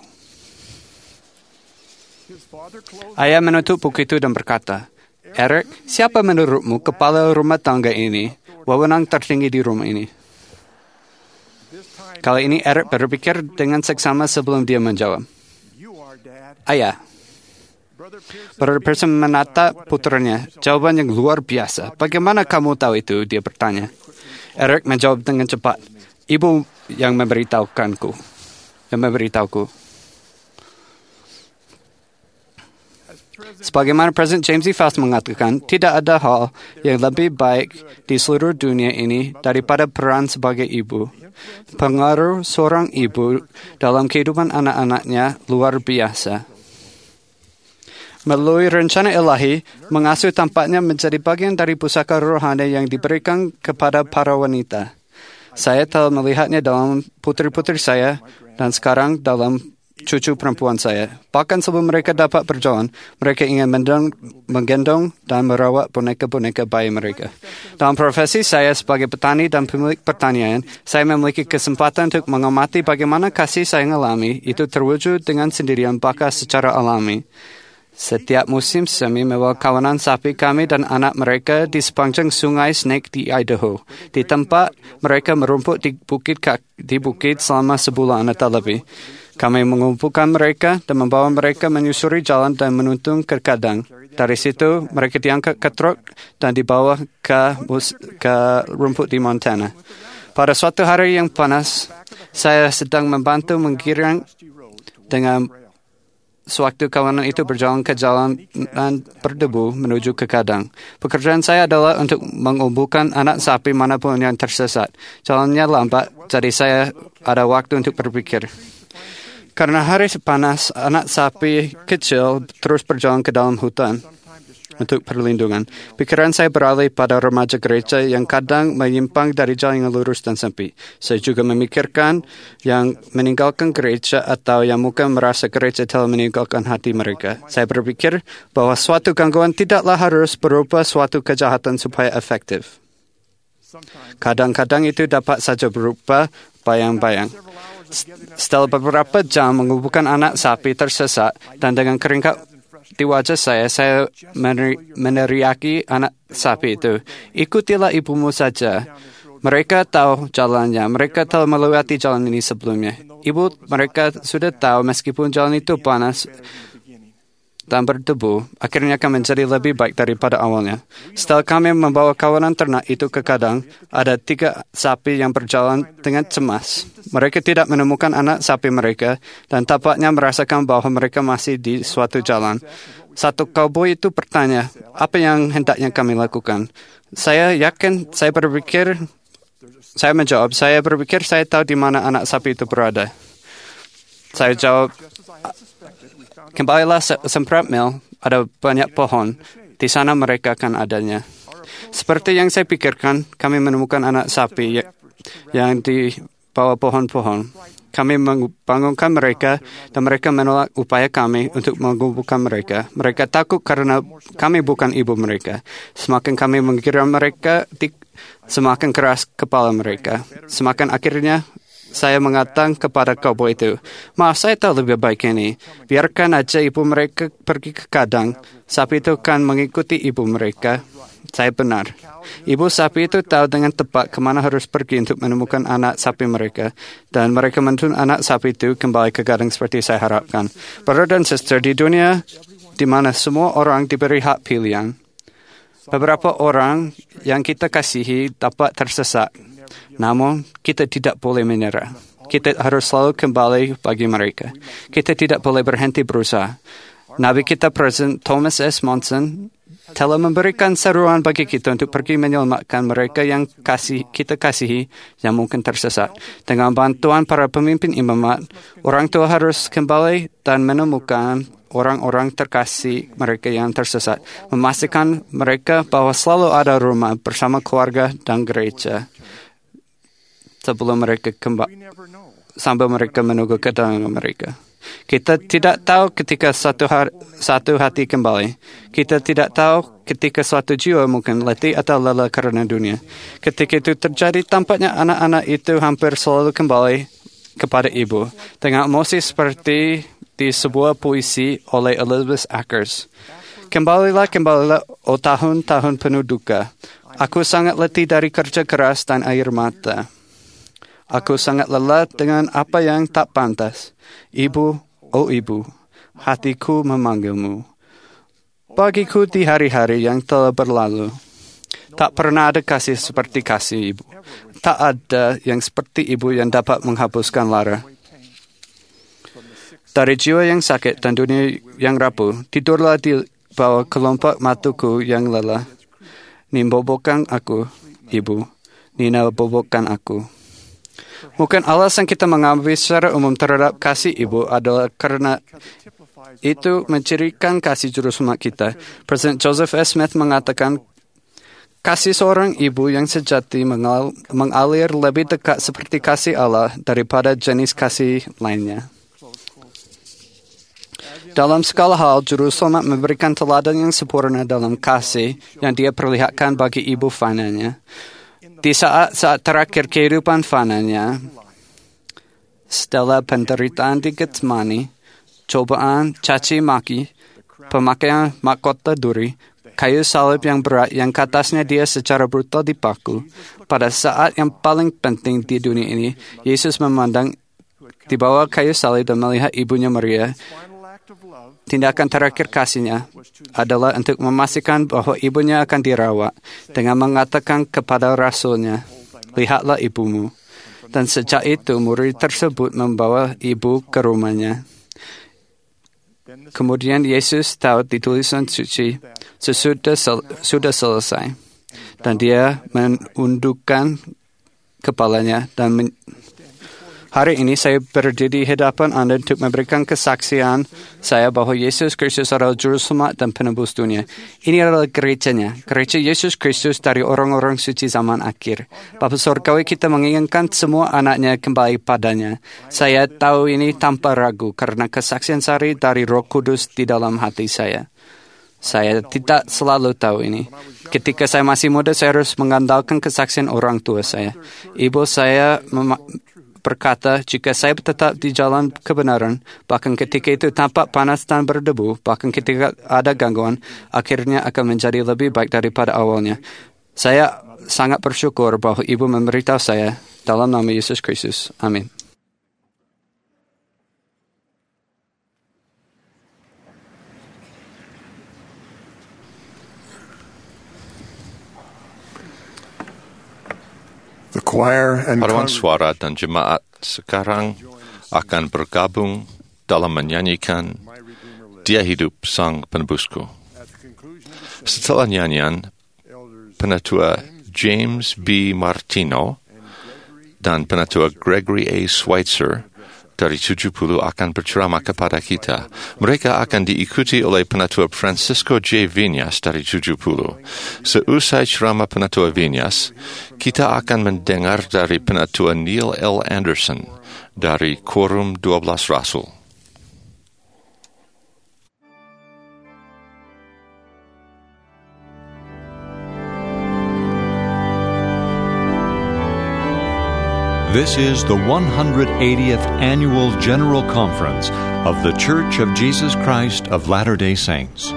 Ayah menutup buku itu dan berkata, Eric, siapa menurutmu kepala rumah tangga ini, wewenang tertinggi di rumah ini? Kali ini Eric berpikir dengan seksama sebelum dia menjawab. Ayah. Brother Pearson menatap putranya. Jawaban yang luar biasa. Bagaimana kamu tahu itu? Dia bertanya. Eric menjawab dengan cepat. Ibu yang memberitahukanku. Yang memberitahuku. Sebagaimana Presiden James E. Faust mengatakan, tidak ada hal yang lebih baik di seluruh dunia ini daripada peran sebagai ibu. Pengaruh seorang ibu dalam kehidupan anak-anaknya luar biasa. Melalui rencana ilahi, mengasuh tampaknya menjadi bagian dari pusaka rohani yang diberikan kepada para wanita. Saya telah melihatnya dalam putri-putri saya dan sekarang dalam cucu perempuan saya. Bahkan sebelum mereka dapat berjalan, mereka ingin mendong, menggendong dan merawat boneka-boneka bayi mereka. Dalam profesi saya sebagai petani dan pemilik pertanian, saya memiliki kesempatan untuk mengamati bagaimana kasih sayang alami itu terwujud dengan sendirian bahkan secara alami. Setiap musim semi membawa kawanan sapi kami dan anak mereka di sepanjang sungai Snake di Idaho. Di tempat mereka merumput di bukit, di bukit selama sebulan atau lebih. Kami mengumpulkan mereka dan membawa mereka menyusuri jalan dan menuntun ke kandang. Dari situ, mereka diangkat ke truk dan dibawa ke, bus, ke rumput di Montana. Pada suatu hari yang panas, saya sedang membantu menggiring dengan sewaktu kawanan itu berjalan ke jalan dan berdebu menuju ke kandang. Pekerjaan saya adalah untuk mengumpulkan anak sapi manapun yang tersesat. Jalannya lambat, jadi saya ada waktu untuk berpikir. Karena hari panas, anak sapi kecil terus berjalan ke dalam hutan untuk perlindungan. Pikiran saya beralih pada remaja gereja yang kadang menyimpang dari jalan yang lurus dan sempit. Saya juga memikirkan yang meninggalkan gereja atau yang mungkin merasa gereja telah meninggalkan hati mereka. Saya berpikir bahwa suatu gangguan tidaklah harus berupa suatu kejahatan supaya efektif. Kadang-kadang itu dapat saja berupa bayang-bayang. Setelah beberapa jam mengumpulkan anak sapi tersesat dan dengan keringat di wajah saya, saya meneriaki anak sapi itu. Ikutilah ibumu saja. Mereka tahu jalannya. Mereka telah melewati jalan ini sebelumnya. Ibu mereka sudah tahu meskipun jalan itu panas dan berdebu, akhirnya akan menjadi lebih baik daripada awalnya. Setelah kami membawa kawanan ternak itu ke kandang, ada tiga sapi yang berjalan dengan cemas. Mereka tidak menemukan anak sapi mereka dan tampaknya merasakan bahwa mereka masih di suatu jalan. Satu kauboi itu bertanya, apa yang hendaknya kami lakukan? Saya yakin, saya berpikir, saya menjawab, saya berpikir saya tahu di mana anak sapi itu berada. Saya jawab, kembalilah semprot mil, ada banyak pohon. Di sana mereka akan adanya. Seperti yang saya pikirkan, kami menemukan anak sapi yang di bawah pohon-pohon. Kami membangunkan mereka dan mereka menolak upaya kami untuk mengumpulkan mereka. Mereka takut karena kami bukan ibu mereka. Semakin kami mengira mereka, semakin keras kepala mereka. Semakin akhirnya saya mengatakan kepada kauboi itu, maaf, saya tahu lebih baik ini. Biarkan aja ibu mereka pergi ke kandang. Sapi itu akan mengikuti ibu mereka. Saya benar. Ibu sapi itu tahu dengan tepat kemana harus pergi untuk menemukan anak sapi mereka. Dan mereka menuntun anak sapi itu kembali ke kandang seperti saya harapkan. Brother dan sister, di dunia di mana semua orang diberi hak pilihan, beberapa orang yang kita kasihi dapat tersesat. Namun, kita tidak boleh menyerah. Kita harus selalu kembali bagi mereka. Kita tidak boleh berhenti berusaha. Nabi kita Presiden Thomas S. Monson telah memberikan seruan bagi kita untuk pergi menyelamatkan mereka yang kasih, kita kasihi yang mungkin tersesat. Dengan bantuan para pemimpin imamat, orang tua harus kembali dan menemukan orang-orang terkasih mereka yang tersesat. Memastikan mereka bahwa selalu ada rumah bersama keluarga dan gereja. Sebelum mereka kembali, sambil mereka menunggu kedatangan mereka. Kita tidak tahu ketika satu, hari, satu hati kembali. Kita tidak tahu ketika suatu jiwa mungkin letih atau lelah karena dunia. Ketika itu terjadi, tampaknya anak-anak itu hampir selalu kembali kepada ibu. Dengan emosi seperti di sebuah puisi oleh Elizabeth Akers. Kembalilah, kembalilah, oh tahun-tahun penuh duka. Aku sangat letih dari kerja keras dan air mata. Aku sangat lelah dengan apa yang tak pantas. Ibu, oh ibu, hatiku memanggilmu. Bagiku di hari-hari yang telah berlalu, tak pernah ada kasih seperti kasih ibu. Tak ada yang seperti ibu yang dapat menghapuskan lara. Dari jiwa yang sakit dan dunia yang rapuh, tidurlah di bawah kelompok matuku yang lelah. Nimbobokan aku, ibu. Nina bobokan aku. Mungkin alasan kita mengambil secara umum terhadap kasih ibu adalah karena itu mencirikan kasih juru selamat kita. Presiden Joseph S. Smith mengatakan, kasih seorang ibu yang sejati mengal- mengalir lebih dekat seperti kasih Allah daripada jenis kasih lainnya. Dalam segala hal, juru selamat memberikan teladan yang sempurna dalam kasih yang dia perlihatkan bagi ibu fananya. Di saat-saat terakhir kehidupan fananya, setelah penderitaan di Getsemani, cobaan, caci maki, pemakaian mahkota duri, kayu salib yang berat yang ke atasnya dia secara brutal dipaku. Pada saat yang paling penting di dunia ini, Yesus memandang di bawah kayu salib dan melihat ibunya Maria. Tindakan terakhir kasihnya adalah untuk memastikan bahwa ibunya akan dirawat dengan mengatakan kepada rasulnya, lihatlah ibumu. Dan sejak itu murid tersebut membawa ibu ke rumahnya. Kemudian Yesus tahu di tulisan suci sesudah sel- sudah selesai. Dan dia menundukkan kepalanya dan men- hari ini saya berdiri di hadapan Anda untuk memberikan kesaksian saya bahwa Yesus Kristus adalah Juru Selamat dan Penebus dunia. Ini adalah gerejanya, gereja Yesus Kristus dari orang-orang suci zaman akhir. Bapa Surgawi kita menginginkan semua anaknya kembali padanya. Saya tahu ini tanpa ragu karena kesaksian sari dari Roh Kudus di dalam hati saya. Saya tidak selalu tahu ini. Ketika saya masih muda, saya harus mengandalkan kesaksian orang tua saya. Ibu saya mem- berkata, jika saya tetap di jalan kebenaran, bahkan ketika itu tampak panas dan berdebu, bahkan ketika ada gangguan, akhirnya akan menjadi lebih baik daripada awalnya. Saya sangat bersyukur bahwa Ibu memberitahu saya dalam nama Yesus Kristus. Amin. The choir and Paduan congregation suara dan jemaat sekarang akan bergabung dalam menyanyikan Dia Hidup Sang Penebusku. Setelah nyanyian, Penatua James B. Martino dan Penatua Gregory A. Schweitzer dari tujuh puluh akan berceramah kepada kita. Mereka akan diikuti oleh Penatua Francisco J. Vinyas dari tujuh puluh. Seusai ceramah Penatua Vinyas, kita akan mendengar dari Penatua Neil L. Anderson dari Quorum dua belas Rasul. This is the one hundred eightieth Annual General Conference of The Church of Jesus Christ of Latter-day Saints.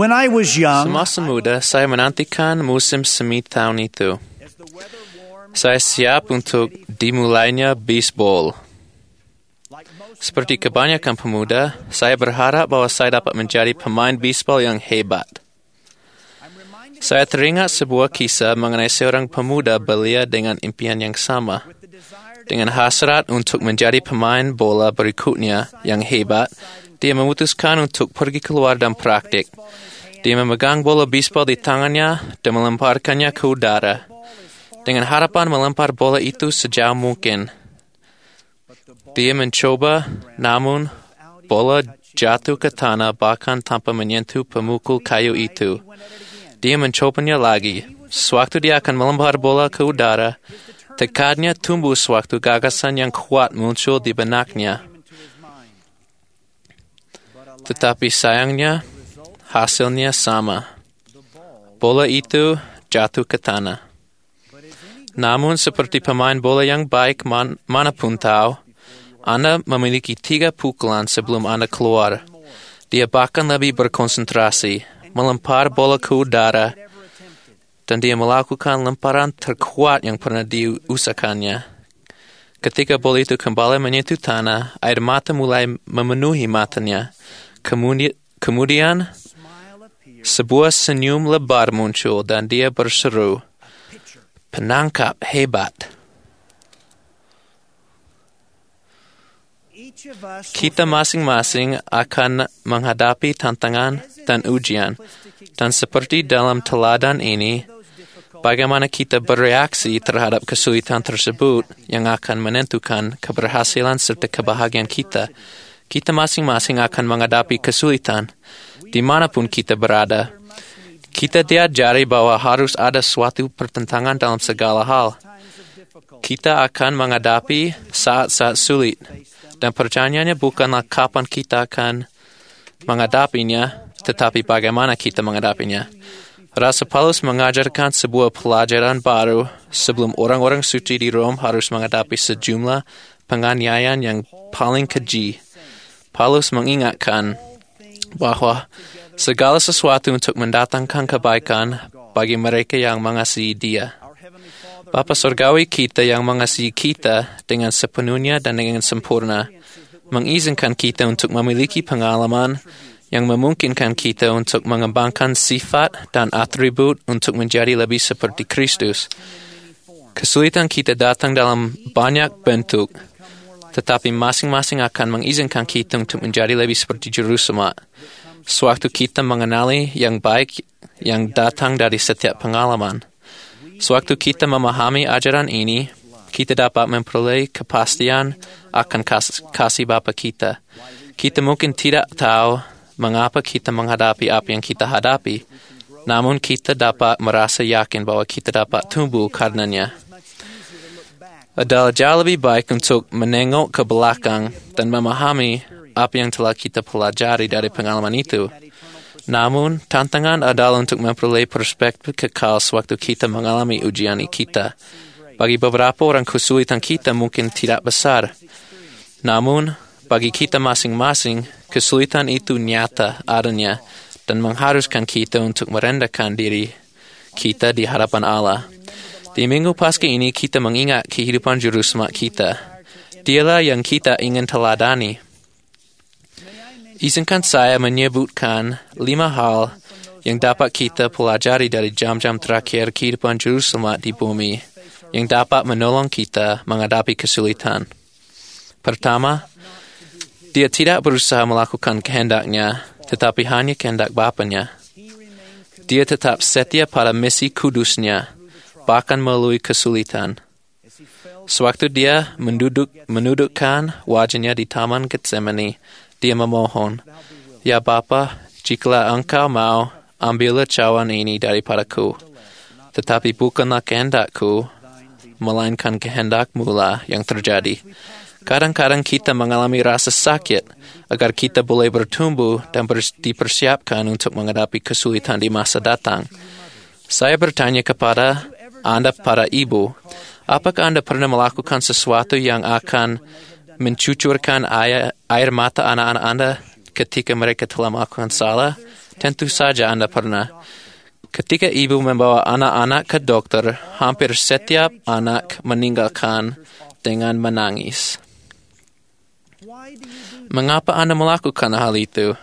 When I was young, Semasa muda, saya menantikan musim semi tahun itu. Saya siap untuk dimulainya bisbol. Seperti kebanyakan pemuda, saya berharap bahwa saya dapat menjadi pemain bisbol yang hebat. Saya teringat sebuah kisah mengenai seorang pemuda belia dengan impian yang sama. Dengan hasrat untuk menjadi pemain bola berikutnya yang hebat, dia memutuskan untuk pergi keluar dan praktik. Dia memegang bola bisbol di tangannya dan melemparkannya ke udara, dengan harapan melempar bola itu sejauh mungkin. Dia mencoba, namun bola jatuh ke tanah bahkan tanpa menyentuh pemukul kayu itu. Dia mencobanya lagi. Sewaktu dia akan melempar bola ke udara, tekadnya tumbuh sewaktu gagasan yang kuat muncul di benaknya. Tetapi sayangnya, hasilnya sama. Bola itu jatuh ke tanah. Namun seperti pemain bola yang baik man, manapun tahu, Anda memiliki tiga pukulan sebelum Anda keluar. Dia bahkan lebih berkonsentrasi, melempar bola ke udara, dan dia melakukan lemparan terkuat yang pernah diusahakannya. Ketika bola itu kembali menyentuh tanah, air mata mulai memenuhi matanya. Kemudian, kemudian sebuah senyum lebar muncul dan dia berseru, "Penangkap hebat." Kita masing-masing akan menghadapi tantangan dan ujian, dan seperti dalam teladan ini, bagaimana kita bereaksi terhadap kesulitan tersebut yang akan menentukan keberhasilan serta kebahagiaan kita. Kita masing-masing akan menghadapi kesulitan, dimanapun kita berada. Kita diajari bahwa harus ada suatu pertentangan dalam segala hal. Kita akan menghadapi saat-saat sulit, dan pertanyaannya bukanlah kapan kita akan menghadapinya, tetapi bagaimana kita menghadapinya. Rasul Paulus mengajarkan sebuah pelajaran baru sebelum orang-orang suci di Rom harus menghadapi sejumlah penganiayaan yang paling keji. Paulus mengingatkan bahwa segala sesuatu untuk mendatangkan kebaikan bagi mereka yang mengasihi Dia. Bapa Surgawi kita yang mengasihi kita dengan sepenuhnya dan dengan sempurna, mengizinkan kita untuk memiliki pengalaman yang memungkinkan kita untuk mengembangkan sifat dan atribut untuk menjadi lebih seperti Kristus. Kesulitan kita datang dalam banyak bentuk, tetapi masing-masing akan mengizinkan kita untuk menjadi lebih seperti Juru Selamat. Sewaktu kita mengenali yang baik yang datang dari setiap pengalaman. Sewaktu kita memahami ajaran ini, kita dapat memperoleh kepastian akan kas- kasih Bapa kita. Kita mungkin tidak tahu mengapa kita menghadapi apa yang kita hadapi, namun kita dapat merasa yakin bahwa kita dapat tumbuh karenanya. Adalah jauh lebih baik untuk menengok ke belakang dan memahami apa yang telah kita pelajari dari pengalaman itu. Namun, tantangan adalah untuk memperoleh perspektif kekal sewaktu kita mengalami ujian kita. Bagi beberapa orang, kesulitan kita mungkin tidak besar. Namun, bagi kita masing-masing, kesulitan itu nyata adanya dan mengharuskan kita untuk merendahkan diri kita di hadapan Allah. Di minggu Paskah ini kita mengingat kehidupan Juru Selamat kita. Dialah yang kita ingin teladani. Izinkan saya menyebutkan lima hal yang dapat kita pelajari dari jam-jam terakhir kehidupan Juru Selamat di bumi yang dapat menolong kita menghadapi kesulitan. Pertama, dia tidak berusaha melakukan kehendaknya, tetapi hanya kehendak Bapanya. Dia tetap setia pada misi kudusnya, bahkan melalui kesulitan. Sewaktu dia menduduk, menundukkan wajahnya di Taman Getsemani, dia memohon, "Ya Bapa, jikalau Engkau mau, ambillah cawan ini daripadaku. Tetapi bukanlah kehendakku, melainkan kehendak-Mu lah yang terjadi." Kadang-kadang kita mengalami rasa sakit agar kita boleh bertumbuh dan dipersiapkan untuk menghadapi kesulitan di masa datang. Saya bertanya kepada Anda para ibu, apakah Anda pernah melakukan sesuatu yang akan mencucurkan air, air mata anak-anak Anda ketika mereka telah melakukan salah Tentu saja Anda pernah. Ketika ibu membawa anak-anak ke dokter, hampir setiap anak meninggalkan dengan menangis. Mengapa Anda melakukan hal itu?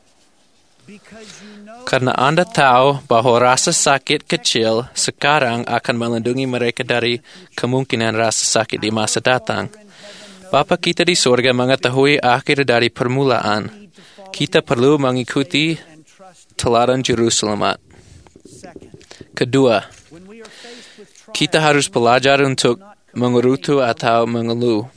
Karena Anda tahu bahwa rasa sakit kecil sekarang akan melindungi mereka dari kemungkinan rasa sakit di masa datang. Bapa kita di surga mengetahui akhir dari permulaan. Kita perlu mengikuti teladan Juru Selamat. Kedua, kita harus belajar untuk mengerutu atau mengeluh.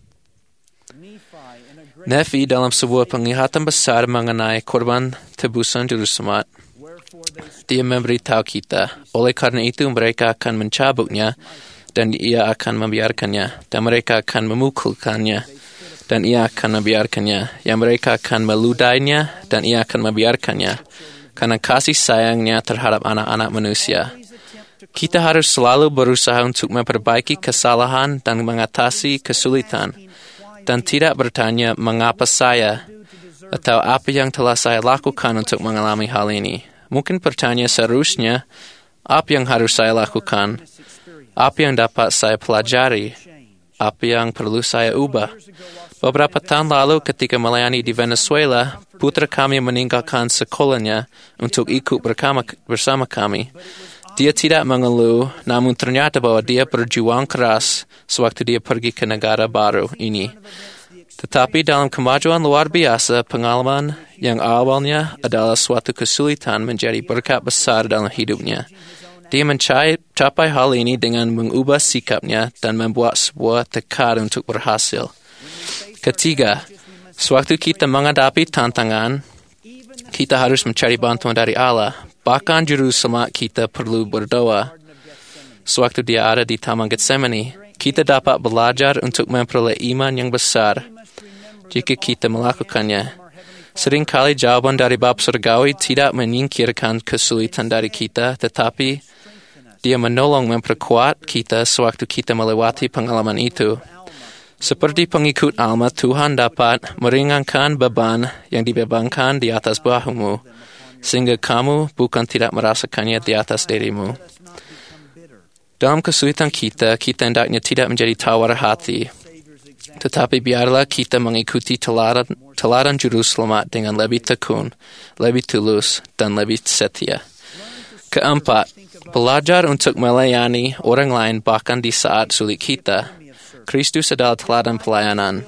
Nefi dalam sebuah penglihatan besar mengenai korban tebusan Juru Selamat. Dia memberitahu kita, oleh karena itu mereka akan mencabutnya dan ia akan membiarkannya, dan mereka akan memukulkannya dan ia akan membiarkannya, yang mereka akan meludainya dan ia akan membiarkannya, karena kasih sayangnya terhadap anak-anak manusia. Kita harus selalu berusaha untuk memperbaiki kesalahan dan mengatasi kesulitan, dan tidak bertanya mengapa saya, atau apa yang telah saya lakukan untuk mengalami hal ini. Mungkin pertanyaan seharusnya, apa yang harus saya lakukan? Apa yang dapat saya pelajari? Apa yang perlu saya ubah? Beberapa tahun lalu ketika melayani di Venezuela, putra kami meninggalkan sekolahnya untuk ikut bersama, bersama kami. Dia tidak mengeluh, namun ternyata bahwa dia berjuang keras sewaktu dia pergi ke negara baru ini. Tetapi dalam kemajuan luar biasa, pengalaman yang awalnya adalah suatu kesulitan menjadi berkat besar dalam hidupnya. Dia mencapai hal ini dengan mengubah sikapnya dan membuat sebuah tekad untuk berhasil. Ketiga, sewaktu kita menghadapi tantangan, kita harus mencari bantuan dari Allah. Bahkan Juru Selamat kita perlu berdoa. Sewaktu dia ada di Taman Getsemani, kita dapat belajar untuk memperoleh iman yang besar jika kita melakukannya. Seringkali jawaban dari Bapa Surgawi tidak menyingkirkan kesulitan dari kita, tetapi Dia menolong memperkuat kita sewaktu kita melewati pengalaman itu. Seperti pengikut Alma, Tuhan dapat meringankan beban yang dibebankan di atas bahumu, sehingga kamu bukan tidak merasakannya di atas dirimu. Dalam kesulitan kita, kita hendaknya tidak menjadi tawar hati, tetapi biarlah kita mengikuti teladan, teladan Juru Selamat dengan lebih tekun, lebih tulus, dan lebih setia. Keempat, belajar untuk melayani orang lain bahkan di saat sulit kita. Kristus adalah teladan pelayanan,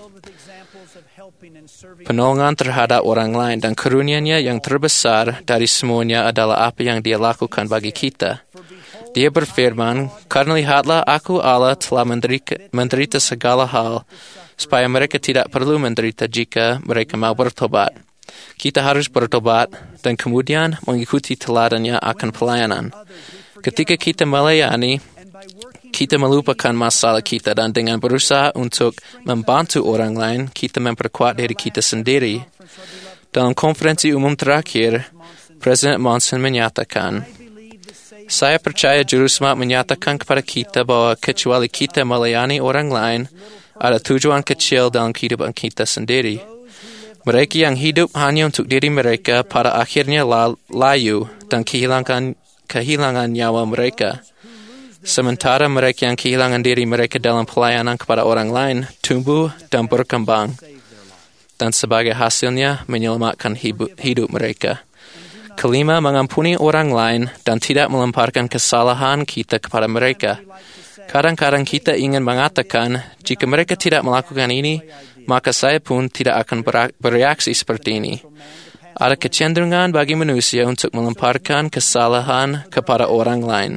penolongan terhadap orang lain, dan karunia-Nya yang terbesar dari semuanya adalah apa yang Dia lakukan bagi kita. Dia berfirman, "Karena lihatlah aku Allah telah menderita, menderita segala hal, supaya mereka tidak perlu menderita jika mereka mau bertobat." Kita harus bertobat dan kemudian mengikuti teladannya akan pelayanan. Ketika kita melayani, kita melupakan masalah kita dan dengan berusaha untuk membantu orang lain, kita memperkuat diri kita sendiri. Dalam konferensi umum terakhir, Presiden Monson menyatakan, "Saya percaya Juru Selamat menyatakan kepada kita bahwa kecuali kita melayani orang lain, ada tujuan kecil dalam kehidupan kita sendiri. Mereka yang hidup hanya untuk diri mereka pada akhirnya layu dan kehilangan, kehilangan nyawa mereka. Sementara mereka yang kehilangan diri mereka dalam pelayanan kepada orang lain tumbuh dan berkembang, dan sebagai hasilnya menyelamatkan hidup mereka." Kelima, mengampuni orang lain dan tidak melemparkan kesalahan kita kepada mereka. Kadang-kadang kita ingin mengatakan, jika mereka tidak melakukan ini, maka saya pun tidak akan bereaksi seperti ini. Ada kecenderungan bagi manusia untuk melemparkan kesalahan kepada orang lain.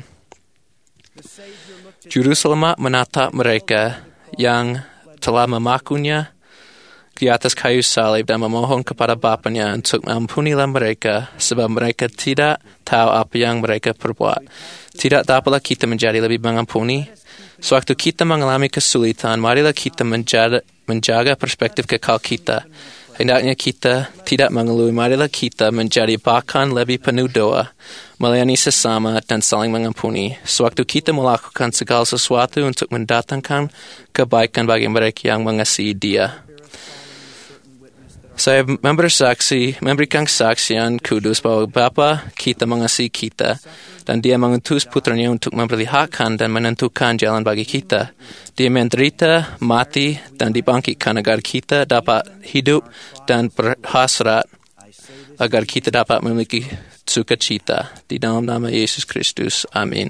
Juru Selamat menatap mereka yang telah memakunya di atas kayu salib dan memohon kepada Bapanya untuk mengampunilah mereka, sebab mereka tidak tahu apa yang mereka perbuat. Tidak dapatlah kita menjadi lebih mengampuni. Sewaktu kita mengalami kesulitan, marilah kita menjaga, menjaga perspektif kekal kita. Hendaknya kita tidak mengeluh, marilah kita menjadi bahkan lebih penuh doa, melayani sesama dan saling mengampuni. Sewaktu kita melakukan segala sesuatu untuk mendatangkan kebaikan bagi mereka yang mengasihi Dia. Saya bersaksi, memberikan kesaksian kudus bahwa Bapa kita mengasihi kita dan Dia mengutus putranya untuk memperlihatkan dan menentukan jalan bagi kita. Dia menderita, mati, dan dibangkitkan agar kita dapat hidup dan berhasrat agar kita dapat memiliki sukacita. Di dalam nama Yesus Kristus. Amin.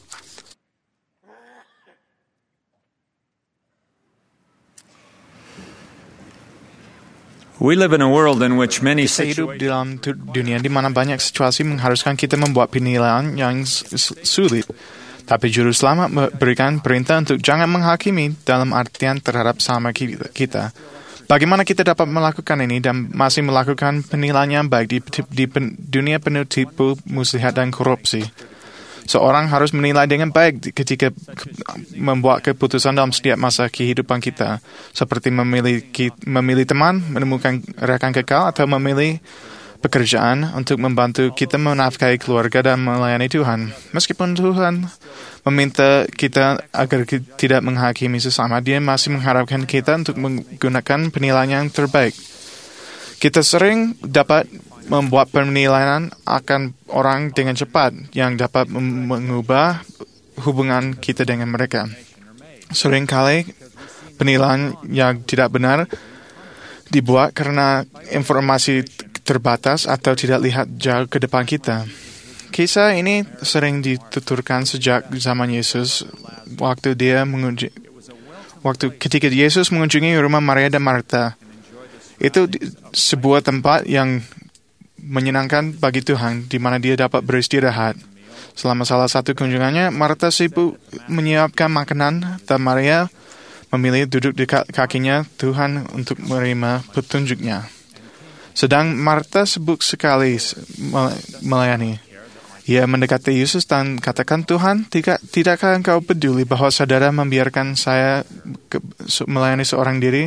We live in a world in which many Kita hidup di situations dalam dunia di mana banyak situasi mengharuskan kita membuat penilaian yang sulit. Tapi Juru Selamat berikan perintah untuk jangan menghakimi dalam artian terhadap sama kita. Bagaimana kita dapat melakukan ini dan masih melakukan penilaian yang baik di, di pen, dunia penuh tipu, muslihat, dan korupsi? Seorang harus menilai dengan baik ketika membuat keputusan dalam setiap masa kehidupan kita, seperti memilih, memilih teman, menemukan rekan kekal, atau memilih pekerjaan untuk membantu kita menafkahi keluarga dan melayani Tuhan. Meskipun Tuhan meminta kita agar kita tidak menghakimi sesama, Dia masih mengharapkan kita untuk menggunakan penilaian yang terbaik. Kita sering dapat membuat penilaian akan orang dengan cepat yang dapat mengubah hubungan kita dengan mereka. Seringkali penilaian yang tidak benar dibuat karena informasi terbatas atau tidak lihat jauh ke depan kita. Kisah ini sering dituturkan sejak zaman Yesus, waktu dia mengunjungi, waktu ketika Yesus mengunjungi rumah Maria dan Marta. Itu sebuah tempat yang menyenangkan bagi Tuhan, di mana dia dapat beristirahat. Selama salah satu kunjungannya, Marta sibuk menyiapkan makanan dan Maria memilih duduk di kakinya Tuhan untuk menerima petunjuknya. Sedang Marta sibuk sekali melayani. Ia mendekati Yesus dan katakan, Tuhan, tidak, tidakkah engkau peduli bahwa saudara membiarkan saya ke, melayani seorang diri?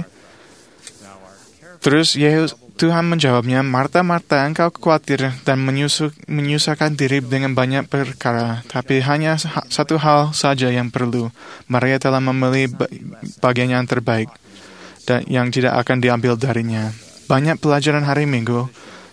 Terus Yesus, Tuhan menjawabnya, Marta, Marta, engkau khawatir dan menyusuk, menyusahkan diri dengan banyak perkara, tapi hanya satu hal saja yang perlu. Maria telah memilih bagian yang terbaik dan yang tidak akan diambil darinya. Banyak pelajaran hari Minggu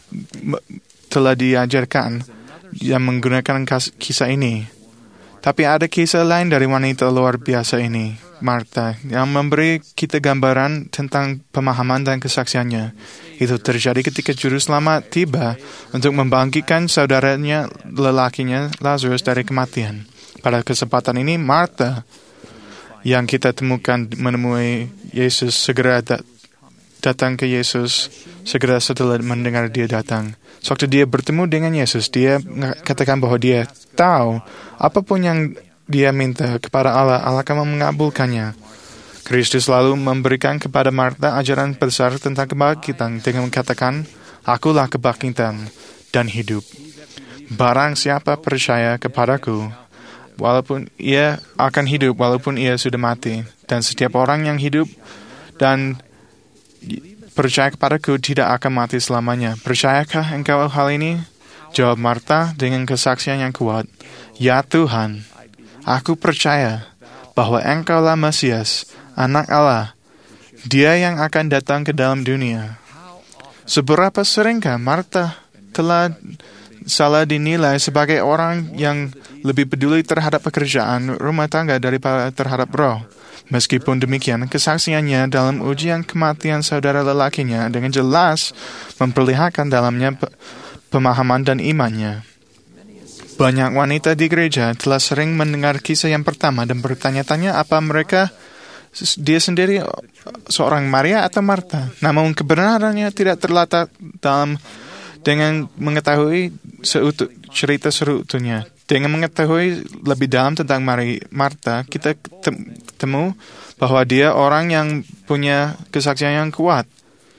telah diajarkan yang menggunakan kisah ini. Tapi ada kisah lain dari wanita luar biasa ini, Marta, yang memberi kita gambaran tentang pemahaman dan kesaksiannya. Itu terjadi ketika Juru Selamat tiba untuk membangkitkan saudaranya lelakinya Lazarus dari kematian. Pada kesempatan ini, Marta yang kita temukan menemui Yesus segera dat- datang ke Yesus segera setelah mendengar dia datang. Sewaktu dia bertemu dengan Yesus, dia katakan bahwa dia tahu apapun yang dia minta kepada Allah, Allah akan mengabulkannya. Kristus lalu memberikan kepada Marta ajaran besar tentang kebangkitan dengan mengatakan, Akulah kebangkitan dan hidup. Barang siapa percaya kepadaku, walaupun ia akan hidup walaupun ia sudah mati. Dan setiap orang yang hidup dan percaya kepadaku tidak akan mati selamanya. Percayakah engkau hal ini? Jawab Marta dengan kesaksian yang kuat. Ya Tuhan, aku percaya bahwa engkaulah Mesias, Anak Allah, Dia yang akan datang ke dalam dunia. Seberapa seringkah Marta telah salah dinilai sebagai orang yang lebih peduli terhadap pekerjaan rumah tangga daripada terhadap roh. Meskipun demikian, kesaksiannya dalam ujian kematian saudara lelakinya dengan jelas memperlihatkan dalamnya pemahaman dan imannya. Banyak wanita di gereja telah sering mendengar kisah yang pertama dan bertanya-tanya apa mereka dia sendiri seorang Maria atau Marta. Namun kebenarannya tidak terletak dalam dengan mengetahui seutuh, cerita seutuhnya. Dengan mengetahui lebih dalam tentang Mari, Marta, kita ketemu bahwa dia orang yang punya kesaksian yang kuat.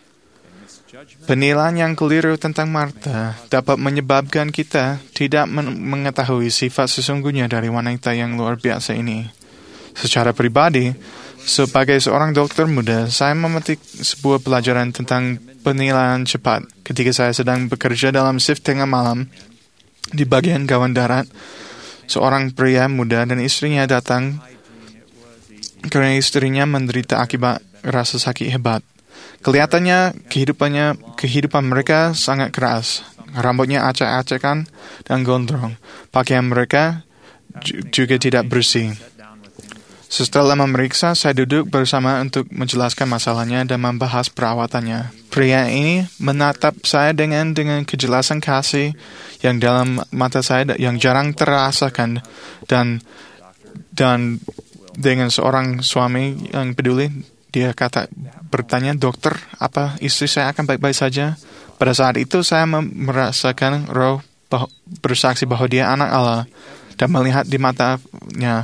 Penilaian yang keliru tentang Marta dapat menyebabkan kita tidak mengetahui sifat sesungguhnya dari wanita yang luar biasa ini. Secara pribadi, sebagai seorang dokter muda, saya memetik sebuah pelajaran tentang penilaian cepat ketika saya sedang bekerja dalam shift tengah malam. Di bagian gawang darat, seorang pria muda dan istrinya datang karena istrinya menderita akibat rasa sakit hebat. Kelihatannya kehidupannya kehidupan mereka sangat keras. Rambutnya acak-acakan dan gondrong. Pakaian mereka juga tidak bersih. Setelah memeriksa, saya duduk bersama untuk menjelaskan masalahnya dan membahas perawatannya. Pria ini menatap saya dengan dengan kejelasan kasih yang dalam mata saya yang jarang terasakan, dan dan dengan seorang suami yang peduli, dia kata bertanya, dokter, apa istri saya akan baik-baik saja? Pada saat itu saya merasakan roh bah- bersaksi bahwa dia anak Allah dan melihat di matanya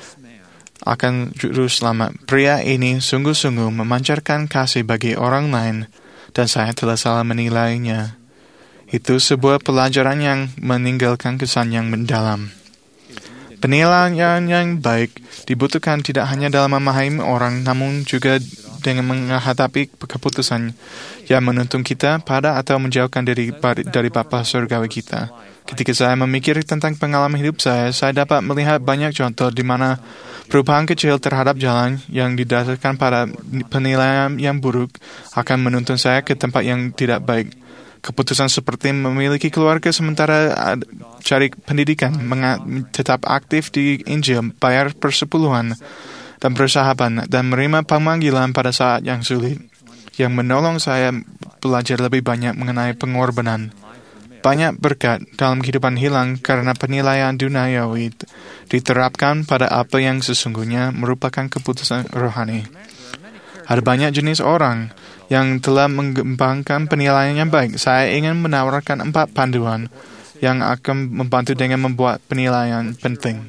akan juru selamat. Pria ini sungguh-sungguh memancarkan kasih bagi orang lain dan saya telah salah menilainya. Itu sebuah pelajaran yang meninggalkan kesan yang mendalam. Penilaian yang baik dibutuhkan tidak hanya dalam memahami orang, namun juga dengan menghadapi keputusan yang menuntun kita pada atau menjauhkan diri dari Bapa Surgawi kita. Ketika saya memikir tentang pengalaman hidup saya, saya dapat melihat banyak contoh di mana perubahan kecil terhadap jalan yang didasarkan pada penilaian yang buruk akan menuntun saya ke tempat yang tidak baik. Keputusan seperti memiliki keluarga sementara cari pendidikan, tetap aktif di Injil, bayar persepuluhan, dan bersahabat, dan menerima pemanggilan pada saat yang sulit, yang menolong saya belajar lebih banyak mengenai pengorbanan. Banyak berkat dalam kehidupan hilang karena penilaian duniawi diterapkan pada apa yang sesungguhnya merupakan keputusan rohani. Ada banyak jenis orang yang telah mengembangkan penilaian yang baik. Saya ingin menawarkan empat panduan yang akan membantu dengan membuat penilaian penting.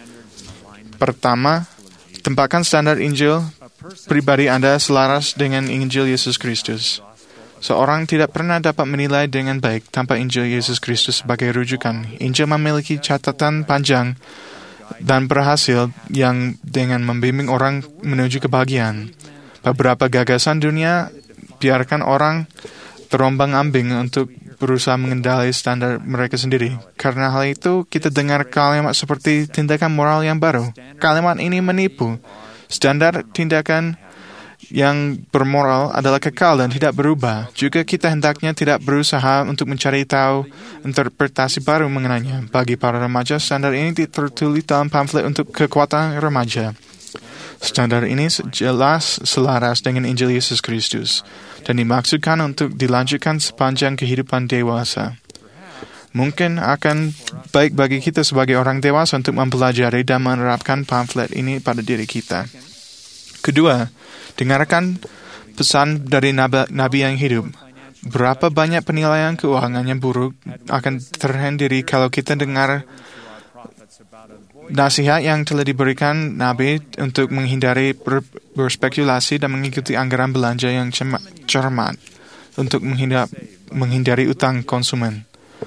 Pertama, tempatkan standar Injil pribadi Anda selaras dengan Injil Yesus Kristus. Seorang tidak pernah dapat menilai dengan baik tanpa Injil Yesus Kristus sebagai rujukan. Injil memiliki catatan panjang dan berhasil yang dengan membimbing orang menuju kebahagiaan. Beberapa gagasan dunia biarkan orang terombang-ambing untuk berusaha mengendalikan standar mereka sendiri. Karena hal itu, kita dengar kalimat seperti tindakan moral yang baru. Kalimat ini menipu. Standar tindakan yang bermoral adalah kekal dan tidak berubah. Juga kita hendaknya tidak berusaha untuk mencari tahu interpretasi baru mengenainya. Bagi para remaja, standar ini tertulis dalam pamflet untuk kekuatan remaja. Standar ini jelas selaras dengan Injil Yesus Kristus dan dimaksudkan untuk dilanjutkan sepanjang kehidupan dewasa. Mungkin akan baik bagi kita sebagai orang dewasa untuk mempelajari dan menerapkan pamflet ini pada diri kita. Kedua, dengarkan pesan dari nabi, nabi yang hidup. Berapa banyak penilaian keuangan yang buruk akan terhindari kalau kita dengar nasihat yang telah diberikan Nabi untuk menghindari ber, berspekulasi dan mengikuti anggaran belanja yang cermat untuk menghindar, menghindari utang konsumen.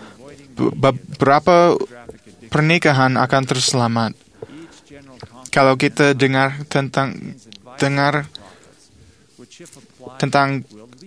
Beberapa pernikahan akan terselamat kalau kita dengar tentang dengar tentang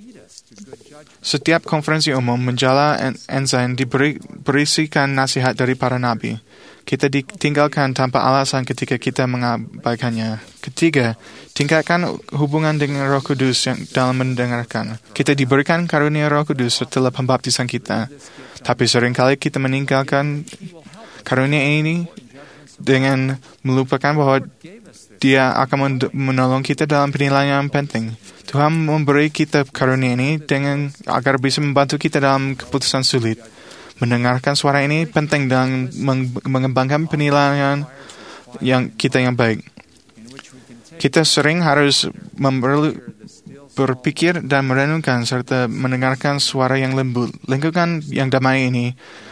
setiap konferensi umum menjala Ensign diberi berisikan nasihat dari para nabi. Kita ditinggalkan tanpa alasan ketika kita mengabaikannya. Ketiga, tingkatkan hubungan dengan Roh Kudus yang dalam mendengarkan. Kita diberikan karunia Roh Kudus setelah pembaptisan kita. Tapi seringkali kita meninggalkan karunia ini dengan melupakan bahwa Dia akan menolong kita dalam penilaian yang penting. Tuhan memberi kita karunia ini dengan agar bisa membantu kita dalam keputusan sulit. Mendengarkan suara ini penting dalam mengembangkan penilaian yang kita yang baik. Kita sering harus memerlu, berpikir dan merenungkan serta mendengarkan suara yang lembut. Lingkungan yang damai ini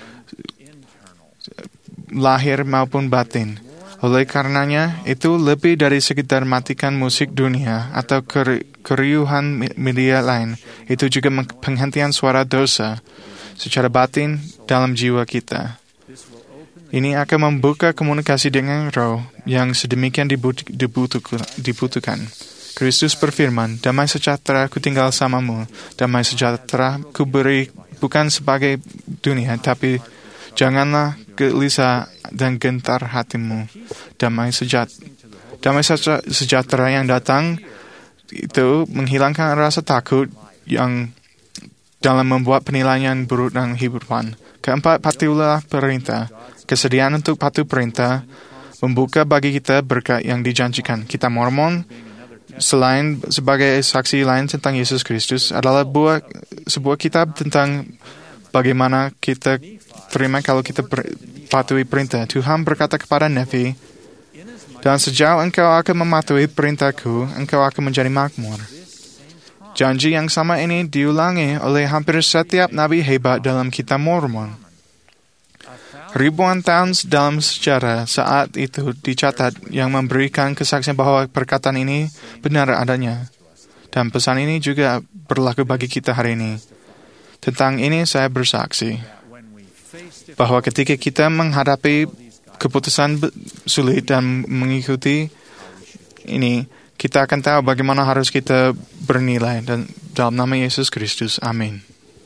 lahir maupun batin. Oleh karenanya, itu lebih dari sekedar matikan musik dunia atau keriuhan media lain. Itu juga penghentian suara dosa secara batin dalam jiwa kita. Ini akan membuka komunikasi dengan roh yang sedemikian dibutuhkan. Kristus berfirman, damai sejahtera ku tinggal samamu, damai sejahtera ku beri bukan sebagai dunia, tapi janganlah gelisah dan gentar hatimu. Damai sejahtera, damai sejahtera yang datang itu menghilangkan rasa takut yang dalam membuat penilaian buruk dan hiburan. Keempat, patuhilah perintah. Kesediaan untuk patuh perintah membuka bagi kita berkat yang dijanjikan. Kitab Mormon, selain sebagai saksi lain tentang Yesus Kristus, adalah buah, sebuah kitab tentang bagaimana kita terima kalau kita ber, patuhi perintah. Tuhan berkata kepada Nefi, dan sejauh engkau akan mematuhi perintahku, engkau akan menjadi makmur. Janji yang sama ini diulangi oleh hampir setiap nabi hebat dalam kitab Mormon. Ribuan tahun dalam sejarah saat itu dicatat yang memberikan kesaksian bahwa perkataan ini benar adanya. Dan pesan ini juga berlaku bagi kita hari ini. Tentang ini saya bersaksi bahwa ketika kita menghadapi keputusan sulit dan mengikuti ini, kita akan tahu bagaimana harus kita bernilai. Dan dalam nama Yesus Kristus, amin.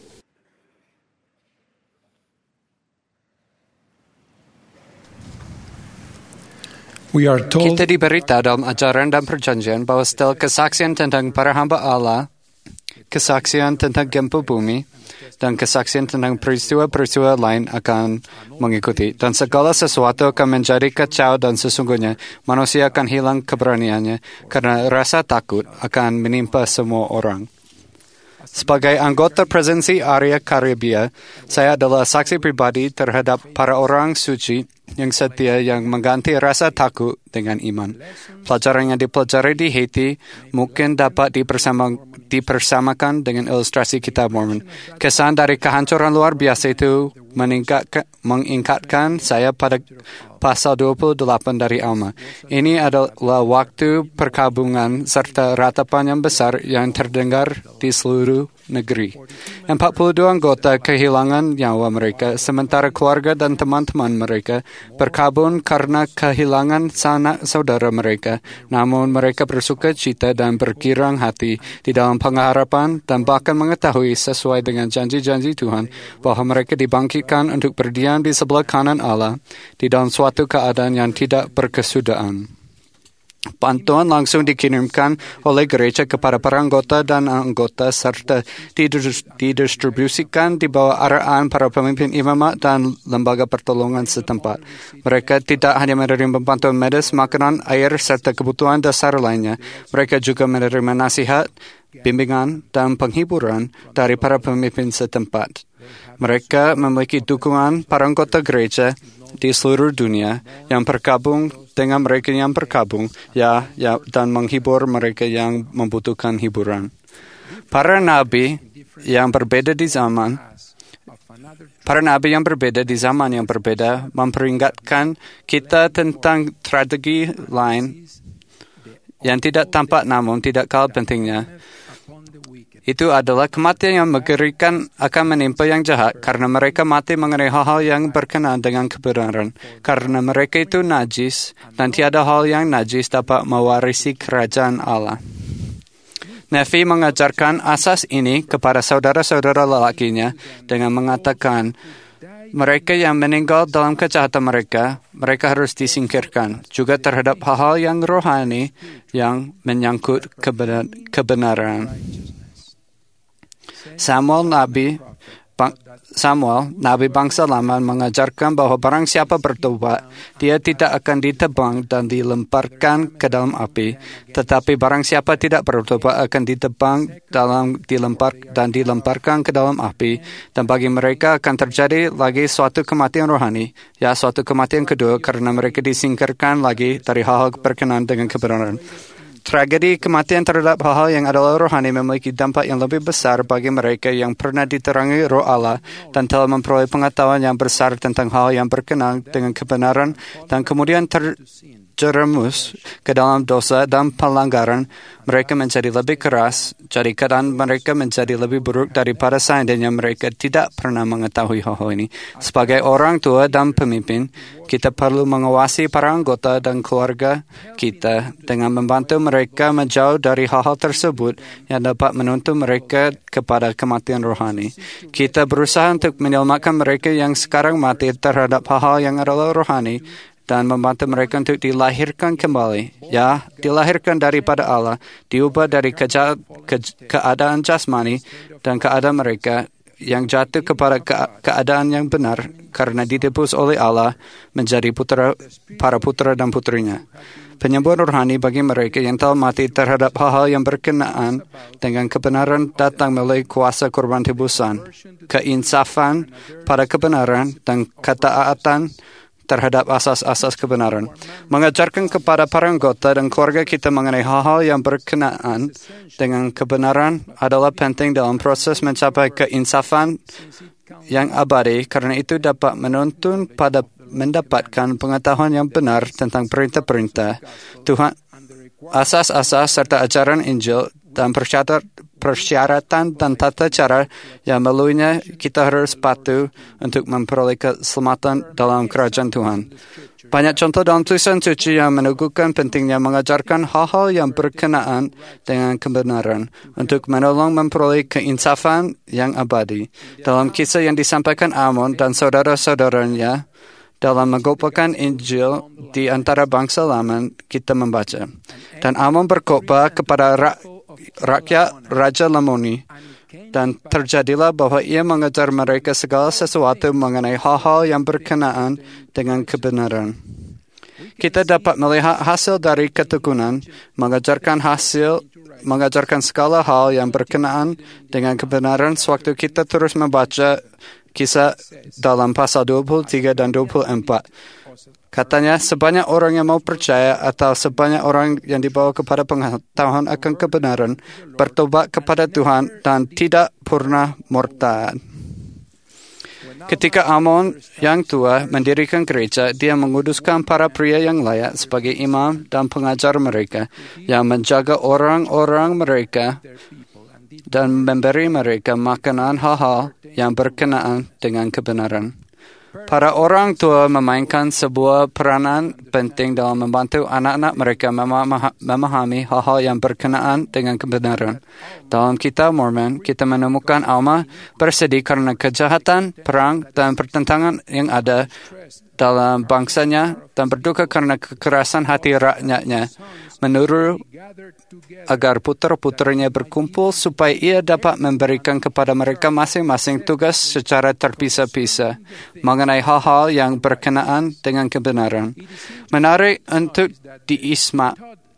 Kita diberita dalam ajaran dan perjanjian bahwa setelah kesaksian tentang para hamba Allah, kesaksian tentang gempa bumi, dan kesaksian tentang peristiwa-peristiwa lain akan mengikuti. Dan segala sesuatu akan menjadi kacau dan sesungguhnya manusia akan hilang keberaniannya karena rasa takut akan menimpa semua orang. Sebagai anggota Presidensi Area Karibia, saya adalah saksi pribadi terhadap para orang suci yang setia yang mengganti rasa takut dengan iman. Pelajaran yang dipelajari di Haiti mungkin dapat dipersama, dipersamakan dengan ilustrasi kitab Mormon. Kesan dari kehancuran luar biasa itu mengingatkan saya pada pasal dua puluh delapan dari Alma. Ini adalah waktu perkabungan serta ratapan yang besar yang terdengar di seluruh negeri. empat puluh dua anggota kehilangan nyawa mereka, sementara keluarga dan teman-teman mereka berkabung karena kehilangan sanak saudara mereka. Namun mereka bersuka cita dan bergirang hati di dalam pengharapan dan bahkan mengetahui sesuai dengan janji-janji Tuhan bahwa mereka dibangkitkan untuk berdiam di sebelah kanan Allah di dalam suatu keadaan yang tidak berkesudahan. Bantuan langsung dikirimkan oleh gereja kepada para anggota dan anggota serta didistribusikan di bawah arahan para pemimpin imamat dan lembaga pertolongan setempat. Mereka tidak hanya menerima bantuan medis, makanan, air, serta kebutuhan dasar lainnya. Mereka juga menerima nasihat, bimbingan, dan penghiburan dari para pemimpin setempat. Mereka memiliki dukungan para anggota gereja di seluruh dunia yang bergabung dengan mereka yang bergabung ya, ya dan menghibur mereka yang membutuhkan hiburan. Para nabi yang berbeda di zaman Para nabi yang berbeda di zaman yang berbeda memperingatkan kita tentang tragedi lain yang tidak tampak namun tidak kalah pentingnya. Itu adalah kematian yang mengerikan akan menimpa yang jahat karena mereka mati mengenai hal-hal yang berkenaan dengan kebenaran. Karena mereka itu najis dan tiada hal yang najis dapat mewarisi kerajaan Allah. Nefi mengajarkan asas ini kepada saudara-saudara lelakinya dengan mengatakan, mereka yang meninggal dalam kejahatan mereka, mereka harus disingkirkan. Juga terhadap hal-hal yang rohani yang menyangkut kebenaran. Samuel Nabi Samuel, Nabi bangsa lama mengajarkan bahwa barang siapa bertobat, dia tidak akan ditebang dan dilemparkan ke dalam api. Tetapi barang siapa tidak bertobat akan ditebang dalam dilempar dan dilemparkan ke dalam api. Dan bagi mereka akan terjadi lagi suatu kematian rohani, ya suatu kematian kedua karena mereka disingkirkan lagi dari hal-hal berkenaan dengan kebenaran. Tragedi kematian terhadap hal-hal yang adalah rohani memiliki dampak yang lebih besar bagi mereka yang pernah diterangi roh Allah dan telah memperoleh pengetahuan yang besar tentang hal yang berkenaan dengan kebenaran dan kemudian terjerumus ke dalam dosa dan pelanggaran. Mereka menjadi lebih keras, jadi keadaan mereka menjadi lebih buruk daripada seandainya mereka tidak pernah mengetahui hal-hal ini. Sebagai orang tua dan pemimpin, kita perlu mengawasi para anggota dan keluarga kita dengan membantu mereka menjauh dari hal-hal tersebut yang dapat menuntun mereka kepada kematian rohani. Kita berusaha untuk menyelamatkan mereka yang sekarang mati terhadap hal-hal yang adalah rohani dan membantu mereka untuk dilahirkan kembali. Ya, dilahirkan daripada Allah, diubah dari keja- ke- keadaan jasmani dan keadaan mereka yang jatuh kepada ke- keadaan yang benar karena ditebus oleh Allah menjadi putera, para putera dan putrinya. Penyembuhan rohani bagi mereka yang telah mati terhadap hal-hal yang berkenaan dengan kebenaran datang melalui kuasa korban tebusan, keinsafan pada kebenaran dan ketaatan terhadap asas-asas kebenaran. Mengajarkan kepada para anggota dan keluarga kita mengenai hal-hal yang berkenaan dengan kebenaran adalah penting dalam proses mencapai keinsafan yang abadi, karena itu dapat menuntun pada mendapatkan pengetahuan yang benar tentang perintah-perintah Tuhan, asas-asas serta ajaran Injil dan persyaratan dan tata cara yang melaluinya kita harus patuh untuk memperoleh keselamatan dalam kerajaan Tuhan. Banyak contoh dalam tulisan suci yang meneguhkan pentingnya mengajarkan hal-hal yang berkenaan dengan kebenaran untuk menolong memperoleh keinsafan yang abadi. Dalam kisah yang disampaikan Amon dan saudara-saudaranya dalam mengkhotbahkan Injil di antara bangsa lama, kita membaca. Dan Amon berkhotbah kepada ra- rakyat Raja Lamoni, dan terjadilah bahwa ia mengajar mereka segala sesuatu mengenai hal-hal yang berkenaan dengan kebenaran. Kita dapat melihat hasil dari ketekunan, mengajarkan hasil, mengajarkan segala hal yang berkenaan dengan kebenaran sewaktu kita terus membaca Kisah dalam pasal dua puluh tiga dan dua puluh empat. Katanya, sebanyak orang yang mau percaya atau sebanyak orang yang dibawa kepada pengetahuan akan kebenaran, bertobat kepada Tuhan dan tidak pernah murtad. Ketika Amon yang tua mendirikan gereja, dia menguduskan para pria yang layak sebagai imam dan pengajar mereka, yang menjaga orang-orang mereka dan memberi mereka makanan hal-hal yang berkenaan dengan kebenaran. Para orang tua memainkan sebuah peranan penting dalam membantu anak-anak mereka memahami hal-hal yang berkenaan dengan kebenaran. Dalam kitab Mormon, kita menemukan Alma bersedih karena kejahatan, perang, dan pertentangan yang ada dalam bangsanya dan berduka karena kekerasan hati rakyatnya. Menurut agar putra-putranya berkumpul supaya ia dapat memberikan kepada mereka masing-masing tugas secara terpisah-pisah mengenai hal-hal yang berkenaan dengan kebenaran. Menarik untuk diismak,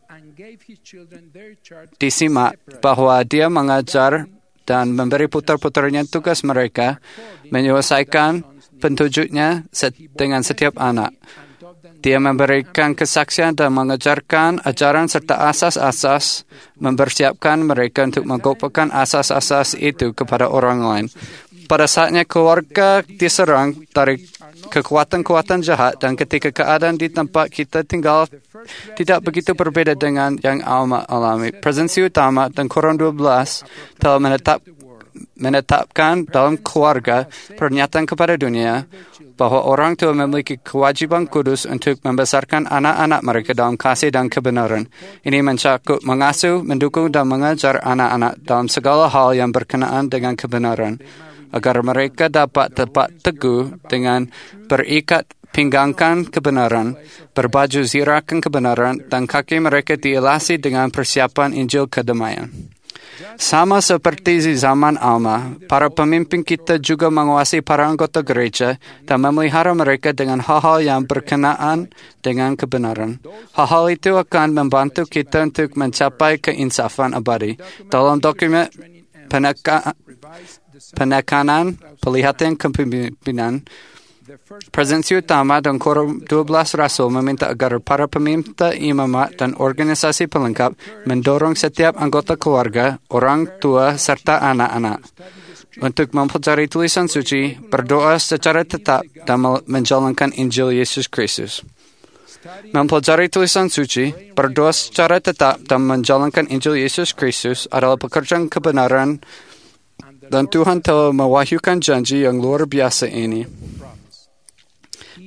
disimak bahwa dia mengajar dan memberi putra-putranya tugas mereka menyelesaikan petunjuknya dengan setiap anak. Dia memberikan kesaksian dan mengajarkan ajaran serta asas-asas, mempersiapkan mereka untuk mengkokohkan asas-asas itu kepada orang lain. Pada saatnya keluarga diserang dari kekuatan-kekuatan jahat dan ketika keadaan di tempat kita tinggal tidak begitu berbeda dengan yang Alma alami. Presensi utama dan Koran dua belas telah menetap, menetapkan dalam keluarga pernyataan kepada dunia bahwa orang tua memiliki kewajiban kudus untuk membesarkan anak-anak mereka dalam kasih dan kebenaran. Ini mencakup mengasuh, mendukung dan mengajar anak-anak dalam segala hal yang berkenaan dengan kebenaran, agar mereka dapat tepat teguh dengan berikat pinggangkan kebenaran, berbaju zirakan kebenaran, dan kaki mereka dielasi dengan persiapan Injil kedamaian. Sama seperti di zaman Alma, para pemimpin kita juga menguasai para anggota gereja dan memelihara mereka dengan hal-hal yang berkenaan dengan kebenaran. Hal-hal itu akan membantu kita untuk mencapai keinsafan abadi. Dalam dokumen peneka- penekanan pelihatan kepemimpinan, Presensi utama dan Koran dua belas Rasul meminta agar para pemimpin imamat dan organisasi pelengkap mendorong setiap anggota keluarga, orang tua serta anak-anak untuk mempelajari tulisan suci, berdoa secara tetap dan menjalankan Injil Yesus Kristus. Mempelajari tulisan suci, berdoa secara tetap dan menjalankan Injil Yesus Kristus adalah pekerjaan kebenaran, dan Tuhan telah mewahyukan janji yang luar biasa ini.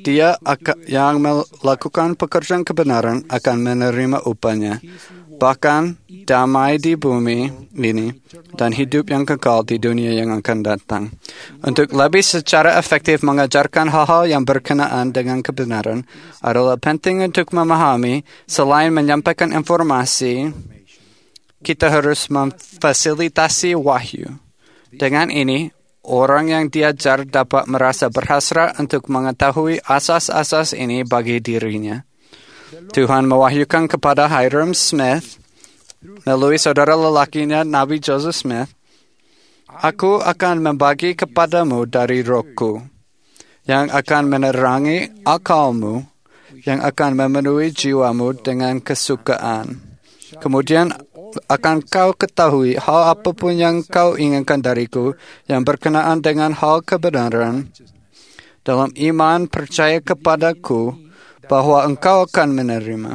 dia yang melakukan pekerjaan kebenaran akan menerima upahnya, bahkan damai di bumi ini dan hidup yang kekal di dunia yang akan datang. Untuk lebih secara efektif mengajarkan hal-hal yang berkenaan dengan kebenaran adalah penting untuk memahami, selain menyampaikan informasi, kita harus memfasilitasi wahyu. Dengan ini, orang yang diajar dapat merasa berhasrat untuk mengetahui asas-asas ini bagi dirinya. Tuhan mewahyukan kepada Hiram Smith melalui saudara lelakinya Nabi Joseph Smith, "Aku akan membagi kepadamu dari rohku, yang akan menerangi akalmu, yang akan memenuhi jiwamu dengan kesukaan. Kemudian akan kau ketahui hal apapun yang kau inginkan dariku yang berkenaan dengan hal kebenaran. Dalam iman percaya kepadaku bahwa engkau akan menerima."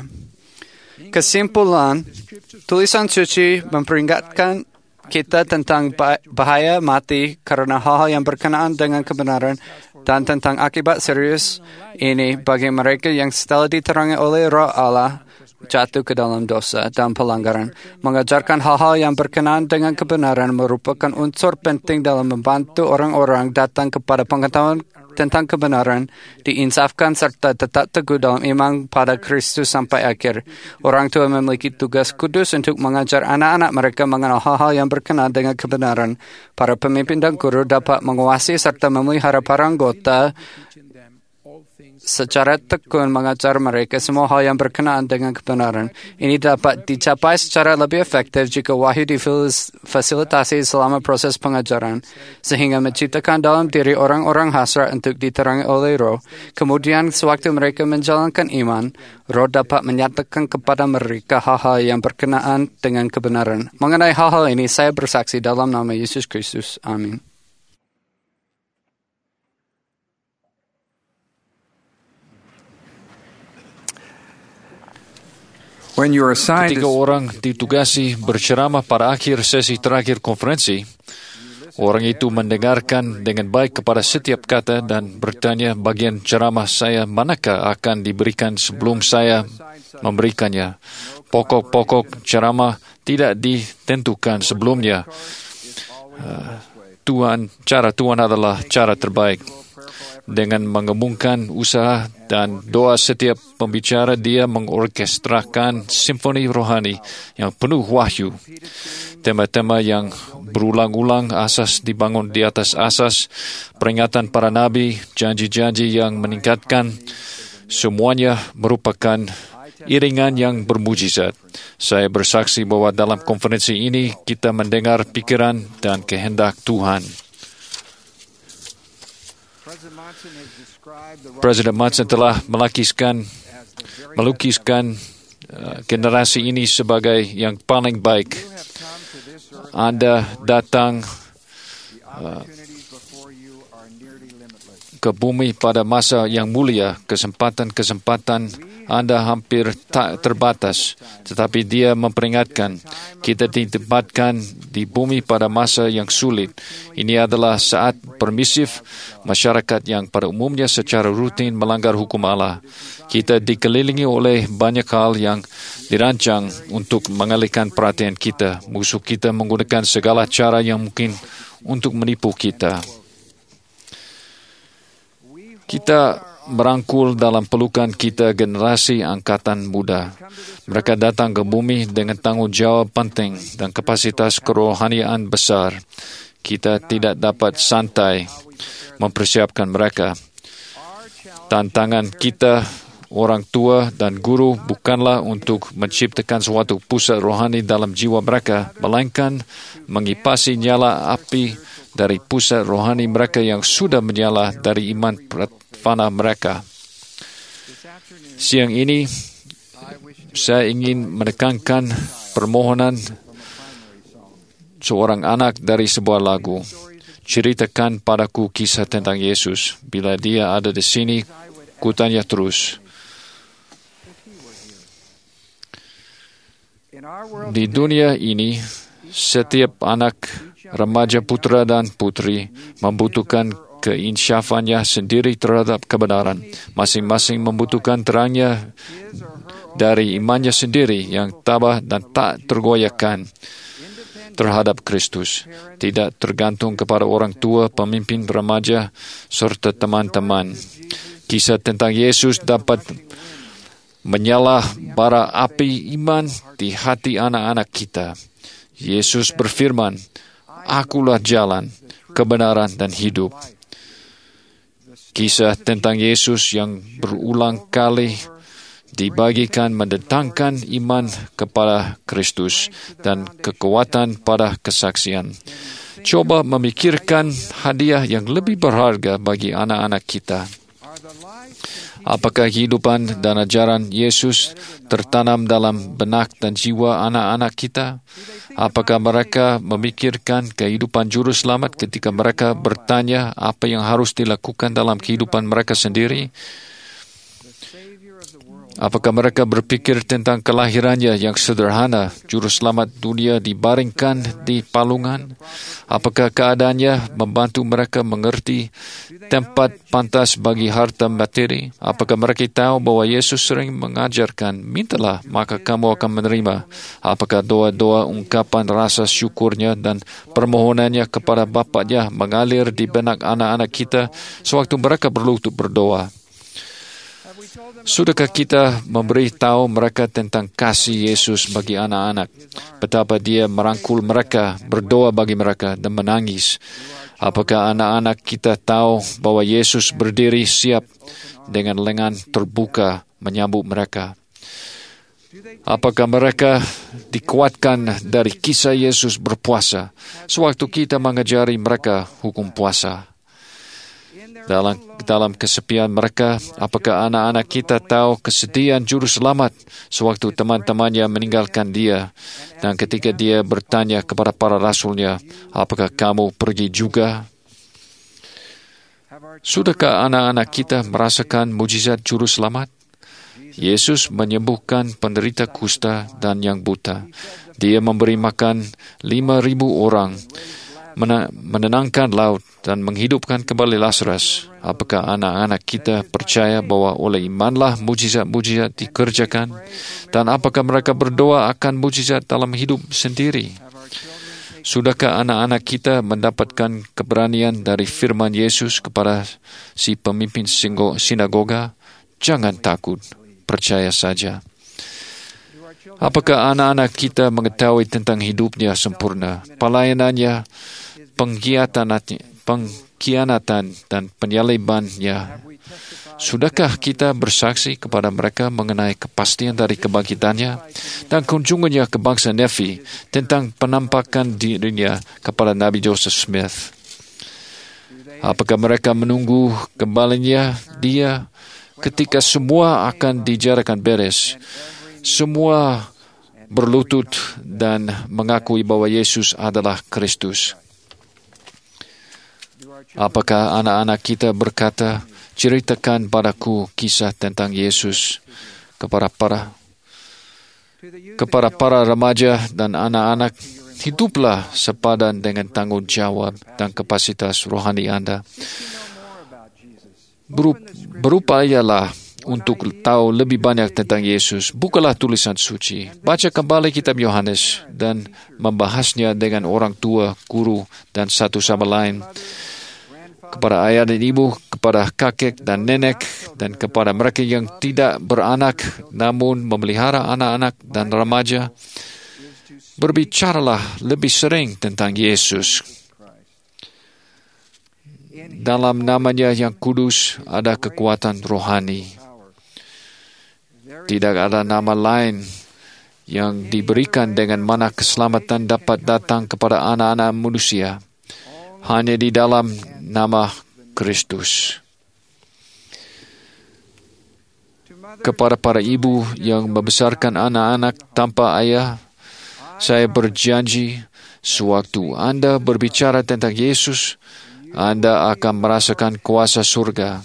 Kesimpulan, tulisan suci memperingatkan kita tentang bahaya mati karena hal-hal yang berkenaan dengan kebenaran dan tentang akibat serius ini bagi mereka yang setelah diterangi oleh Roh Allah jatuh ke dalam dosa dan pelanggaran. Mengajarkan hal-hal yang berkenaan dengan kebenaran merupakan unsur penting dalam membantu orang-orang datang kepada pengetahuan tentang kebenaran, diinsafkan serta tetap teguh dalam iman pada Kristus sampai akhir. Orang tua memiliki tugas kudus untuk mengajar anak-anak mereka mengenal hal-hal yang berkenaan dengan kebenaran. Para pemimpin dan guru dapat menguasai serta memelihara para anggota secara tekun mengajar mereka semua hal yang berkenaan dengan kebenaran. Ini dapat dicapai secara lebih efektif jika wahyu difasilitasi selama proses pengajaran, sehingga menciptakan dalam diri orang-orang hasrat untuk diterangi oleh Roh. Kemudian, sewaktu mereka menjalankan iman, Roh dapat menyatakan kepada mereka hal-hal yang berkenaan dengan kebenaran. Mengenai hal-hal ini, saya bersaksi dalam nama Yesus Kristus. Amin. Ketika orang ditugasi berceramah pada akhir sesi terakhir konferensi, orang itu mendengarkan dengan baik kepada setiap kata dan bertanya bagian ceramah saya manakah akan diberikan sebelum saya memberikannya. Pokok-pokok ceramah tidak ditentukan sebelumnya. Uh, Tuhan, cara Tuhan adalah cara terbaik. Dengan mengembangkan usaha dan doa setiap pembicara, dia mengorkestrakan simfoni rohani yang penuh wahyu. Tema-tema yang berulang-ulang, asas dibangun di atas asas, peringatan para nabi, janji-janji yang meningkatkan, semuanya merupakan iringan yang bermujizat. Saya bersaksi bahwa dalam konferensi ini kita mendengar pikiran dan kehendak Tuhan. Presiden Monson telah melukiskan, melukiskan uh, generasi ini sebagai yang paling baik. Anda datang uh, ke bumi pada masa yang mulia, kesempatan-kesempatan Anda hampir tak terbatas, tetapi dia memperingatkan kita ditempatkan di bumi pada masa yang sulit. Ini adalah saat permisif masyarakat yang pada umumnya secara rutin melanggar hukum Allah. Kita dikelilingi oleh banyak hal yang dirancang untuk mengalihkan perhatian kita. Musuh kita menggunakan segala cara yang mungkin untuk menipu kita. Kita merangkul dalam pelukan kita generasi angkatan muda. Mereka datang ke bumi dengan tanggung jawab penting dan kapasitas kerohanian besar. Kita tidak dapat santai mempersiapkan mereka. Tantangan kita, orang tua dan guru, bukanlah untuk menciptakan suatu pusat rohani dalam jiwa mereka, melainkan mengipasi nyala api dari pusat rohani mereka yang sudah menyala dari iman fana mereka. Siang ini, saya ingin menekankan permohonan seorang anak dari sebuah lagu. Ceritakan padaku kisah tentang Yesus. Bila dia ada di sini, kutanya terus. Di dunia ini, setiap anak, remaja putra dan putri membutuhkan keinsyafannya sendiri terhadap kebenaran. Masing-masing membutuhkan terangnya dari imannya sendiri yang tabah dan tak tergoyahkan terhadap Kristus, tidak tergantung kepada orang tua, pemimpin remaja, serta teman-teman. Kisah tentang Yesus dapat menyala bara api iman di hati anak-anak kita. Yesus berfirman, "Akulah jalan, kebenaran, dan hidup." Kisah tentang Yesus yang berulang kali dibagikan mendatangkan iman kepada Kristus dan kekuatan pada kesaksian. Coba memikirkan hadiah yang lebih berharga bagi anak-anak kita. Apakah kehidupan dan ajaran Yesus tertanam dalam benak dan jiwa anak-anak kita? Apakah mereka memikirkan kehidupan juru selamat ketika mereka bertanya apa yang harus dilakukan dalam kehidupan mereka sendiri? Apakah mereka berpikir tentang kelahirannya yang sederhana, juru selamat dunia dibaringkan di palungan? Apakah keadaannya membantu mereka mengerti tempat pantas bagi harta materi? Apakah mereka tahu bahwa Yesus sering mengajarkan, "Mintalah, maka kamu akan menerima"? Apakah doa-doa ungkapan rasa syukurnya dan permohonannya kepada Bapaknya mengalir di benak anak-anak kita sewaktu mereka berlutut berdoa? Sudahkah kita memberi tahu mereka tentang kasih Yesus bagi anak-anak? Betapa Dia merangkul mereka, berdoa bagi mereka, dan menangis. Apakah anak-anak kita tahu bahwa Yesus berdiri siap dengan lengan terbuka menyambut mereka? Apakah mereka dikuatkan dari kisah Yesus berpuasa sewaktu kita mengajari mereka hukum puasa? Dalam, dalam kesepian mereka, apakah anak-anak kita tahu kesedihan juru selamat sewaktu teman-temannya meninggalkan dia? Dan ketika dia bertanya kepada para rasulnya, "Apakah kamu pergi juga?" Sudahkah anak-anak kita merasakan mujizat juru selamat? Yesus menyembuhkan penderita kusta dan yang buta. Dia memberi makan lima ribu orang, menenangkan laut, dan menghidupkan kembali Lazarus. Apakah anak-anak kita percaya bahwa oleh imanlah mujizat-mujizat dikerjakan? Dan apakah mereka berdoa akan mujizat dalam hidup sendiri? Sudahkah anak-anak kita mendapatkan keberanian dari firman Yesus kepada si pemimpin sinagoga? Jangan takut, percaya saja. Apakah anak-anak kita mengetahui tentang hidupnya sempurna, pelayanannya, pengkhianatan, pengkhianatan dan penyalibannya? Sudahkah kita bersaksi kepada mereka mengenai kepastian dari kebangkitannya dan kunjungannya ke bangsa Nefi tentang penampakan dirinya kepada Nabi Joseph Smith? Apakah mereka menunggu kembalinya dia ketika semua akan dijadikan beres, semua berlutut dan mengakui bahwa Yesus adalah Kristus? Apakah anak-anak kita berkata, "Ceritakan padaku kisah tentang Yesus," kepada para kepada para remaja dan anak-anak? Hiduplah sepadan dengan tanggung jawab dan kapasitas rohani Anda. Berupayalah untuk tahu lebih banyak tentang Yesus. Bukalah tulisan suci, baca kembali kitab Yohanes, dan membahasnya dengan orang tua, guru, dan satu sama lain. Kepada ayah dan ibu, kepada kakek dan nenek, dan kepada mereka yang tidak beranak namun memelihara anak-anak dan remaja, berbicaralah lebih sering tentang Yesus. Dalam namanya yang kudus ada kekuatan rohani. Tidak ada nama lain yang diberikan dengan mana keselamatan dapat datang kepada anak-anak manusia. Hanya di dalam nama Kristus. Kepada para ibu yang membesarkan anak-anak tanpa ayah, saya berjanji, sewaktu Anda berbicara tentang Yesus, Anda akan merasakan kuasa surga.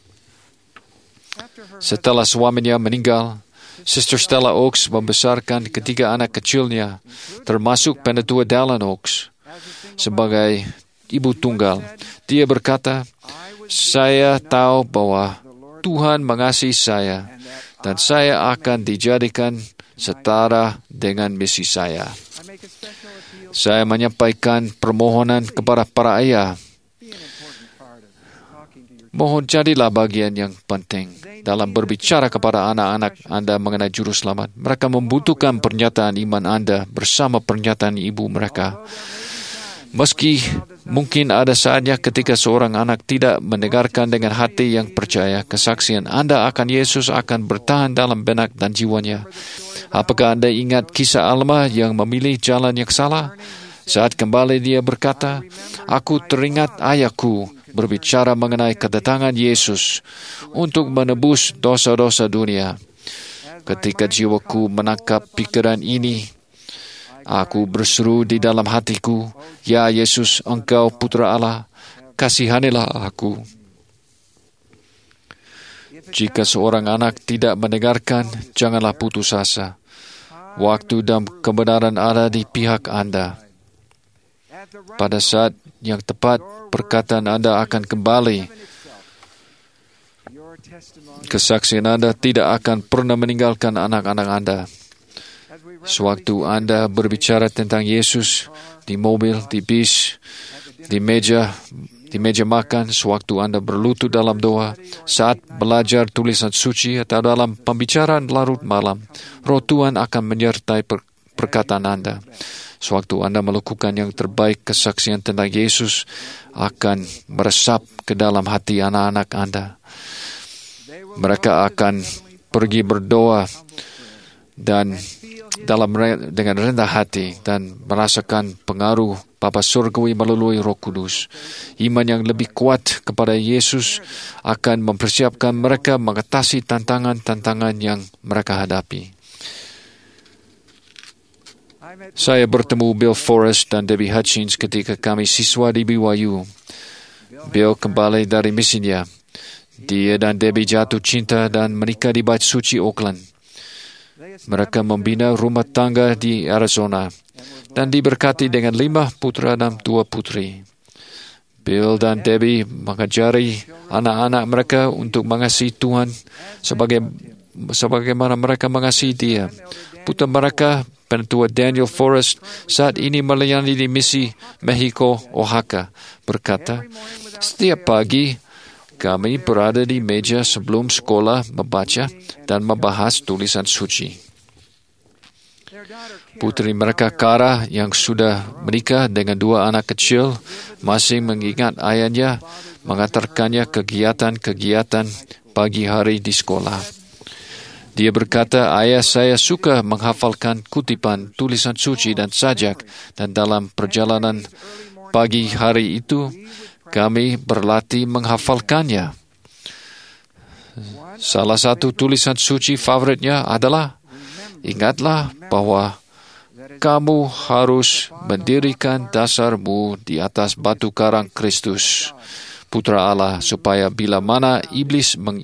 Setelah suaminya meninggal, Sister Stella Oaks membesarkan ketiga anak kecilnya, termasuk Penatua Dallin Oaks, sebagai ibu tunggal. Dia berkata, "Saya tahu bahwa Tuhan mengasihi saya, dan saya akan dijadikan setara dengan misi saya." Saya menyampaikan permohonan kepada para ayah. Mohon jadilah bagian yang penting dalam berbicara kepada anak-anak Anda mengenai juru selamat. Mereka membutuhkan pernyataan iman Anda bersama pernyataan ibu mereka. Meski mungkin ada saatnya ketika seorang anak tidak mendengarkan dengan hati yang percaya, kesaksian Anda akan Yesus akan bertahan dalam benak dan jiwanya. Apakah Anda ingat kisah Alma yang memilih jalan yang salah? Saat kembali dia berkata, "Aku teringat ayahku berbicara mengenai kedatangan Yesus untuk menebus dosa-dosa dunia. Ketika jiwaku menangkap pikiran ini, aku berseru di dalam hatiku, 'Ya Yesus, Engkau Putra Allah, kasihanilah aku.'" Jika seorang anak tidak mendengarkan, janganlah putus asa. Waktu dan kebenaran ada di pihak Anda. Pada saat yang tepat, perkataan Anda akan kembali. Kesaksian Anda tidak akan pernah meninggalkan anak-anak Anda. Sewaktu Anda berbicara tentang Yesus di mobil, di bis, di meja, di meja makan, sewaktu Anda berlutut dalam doa, saat belajar tulisan suci, atau dalam pembicaraan larut malam, Roh Tuhan akan menyertai per- perkataan Anda. Sewaktu Anda melakukan yang terbaik, kesaksian tentang Yesus akan meresap ke dalam hati anak-anak Anda. Mereka akan pergi berdoa dan dalam dengan rendah hati dan merasakan pengaruh Bapa Surgawi melalui Roh Kudus. Iman yang lebih kuat kepada Yesus akan mempersiapkan mereka mengatasi tantangan-tantangan yang mereka hadapi. Saya bertemu Bill Forrest dan Debbie Hutchins ketika kami siswa di B Y U. Bill kembali dari misinya. Dia dan Debbie jatuh cinta dan menikah di Bait Suci, Oakland. Mereka membina rumah tangga di Arizona dan diberkati dengan lima putra dan dua putri. Bill dan Debbie mengajari anak-anak mereka untuk mengasihi Tuhan sebagai sebagaimana mereka mengasihi Dia. Putra mereka, Pentua Daniel Forrest, saat ini melayani di misi Mexico, Oaxaca, berkata, "Setiap pagi kami berada di meja sebelum sekolah membaca dan membahas tulisan suci." Putri mereka, Kara, yang sudah menikah dengan dua anak kecil, masih mengingat ayahnya mengantarkannya kegiatan-kegiatan pagi hari di sekolah. Dia berkata, "Ayah saya suka menghafalkan kutipan, tulisan suci dan sajak, dan dalam perjalanan pagi hari itu, kami berlatih menghafalkannya." Salah satu tulisan suci favoritnya adalah, "Ingatlah bahwa kamu harus mendirikan dasarmu di atas batu karang Kristus, Putra Allah, supaya bila mana iblis meng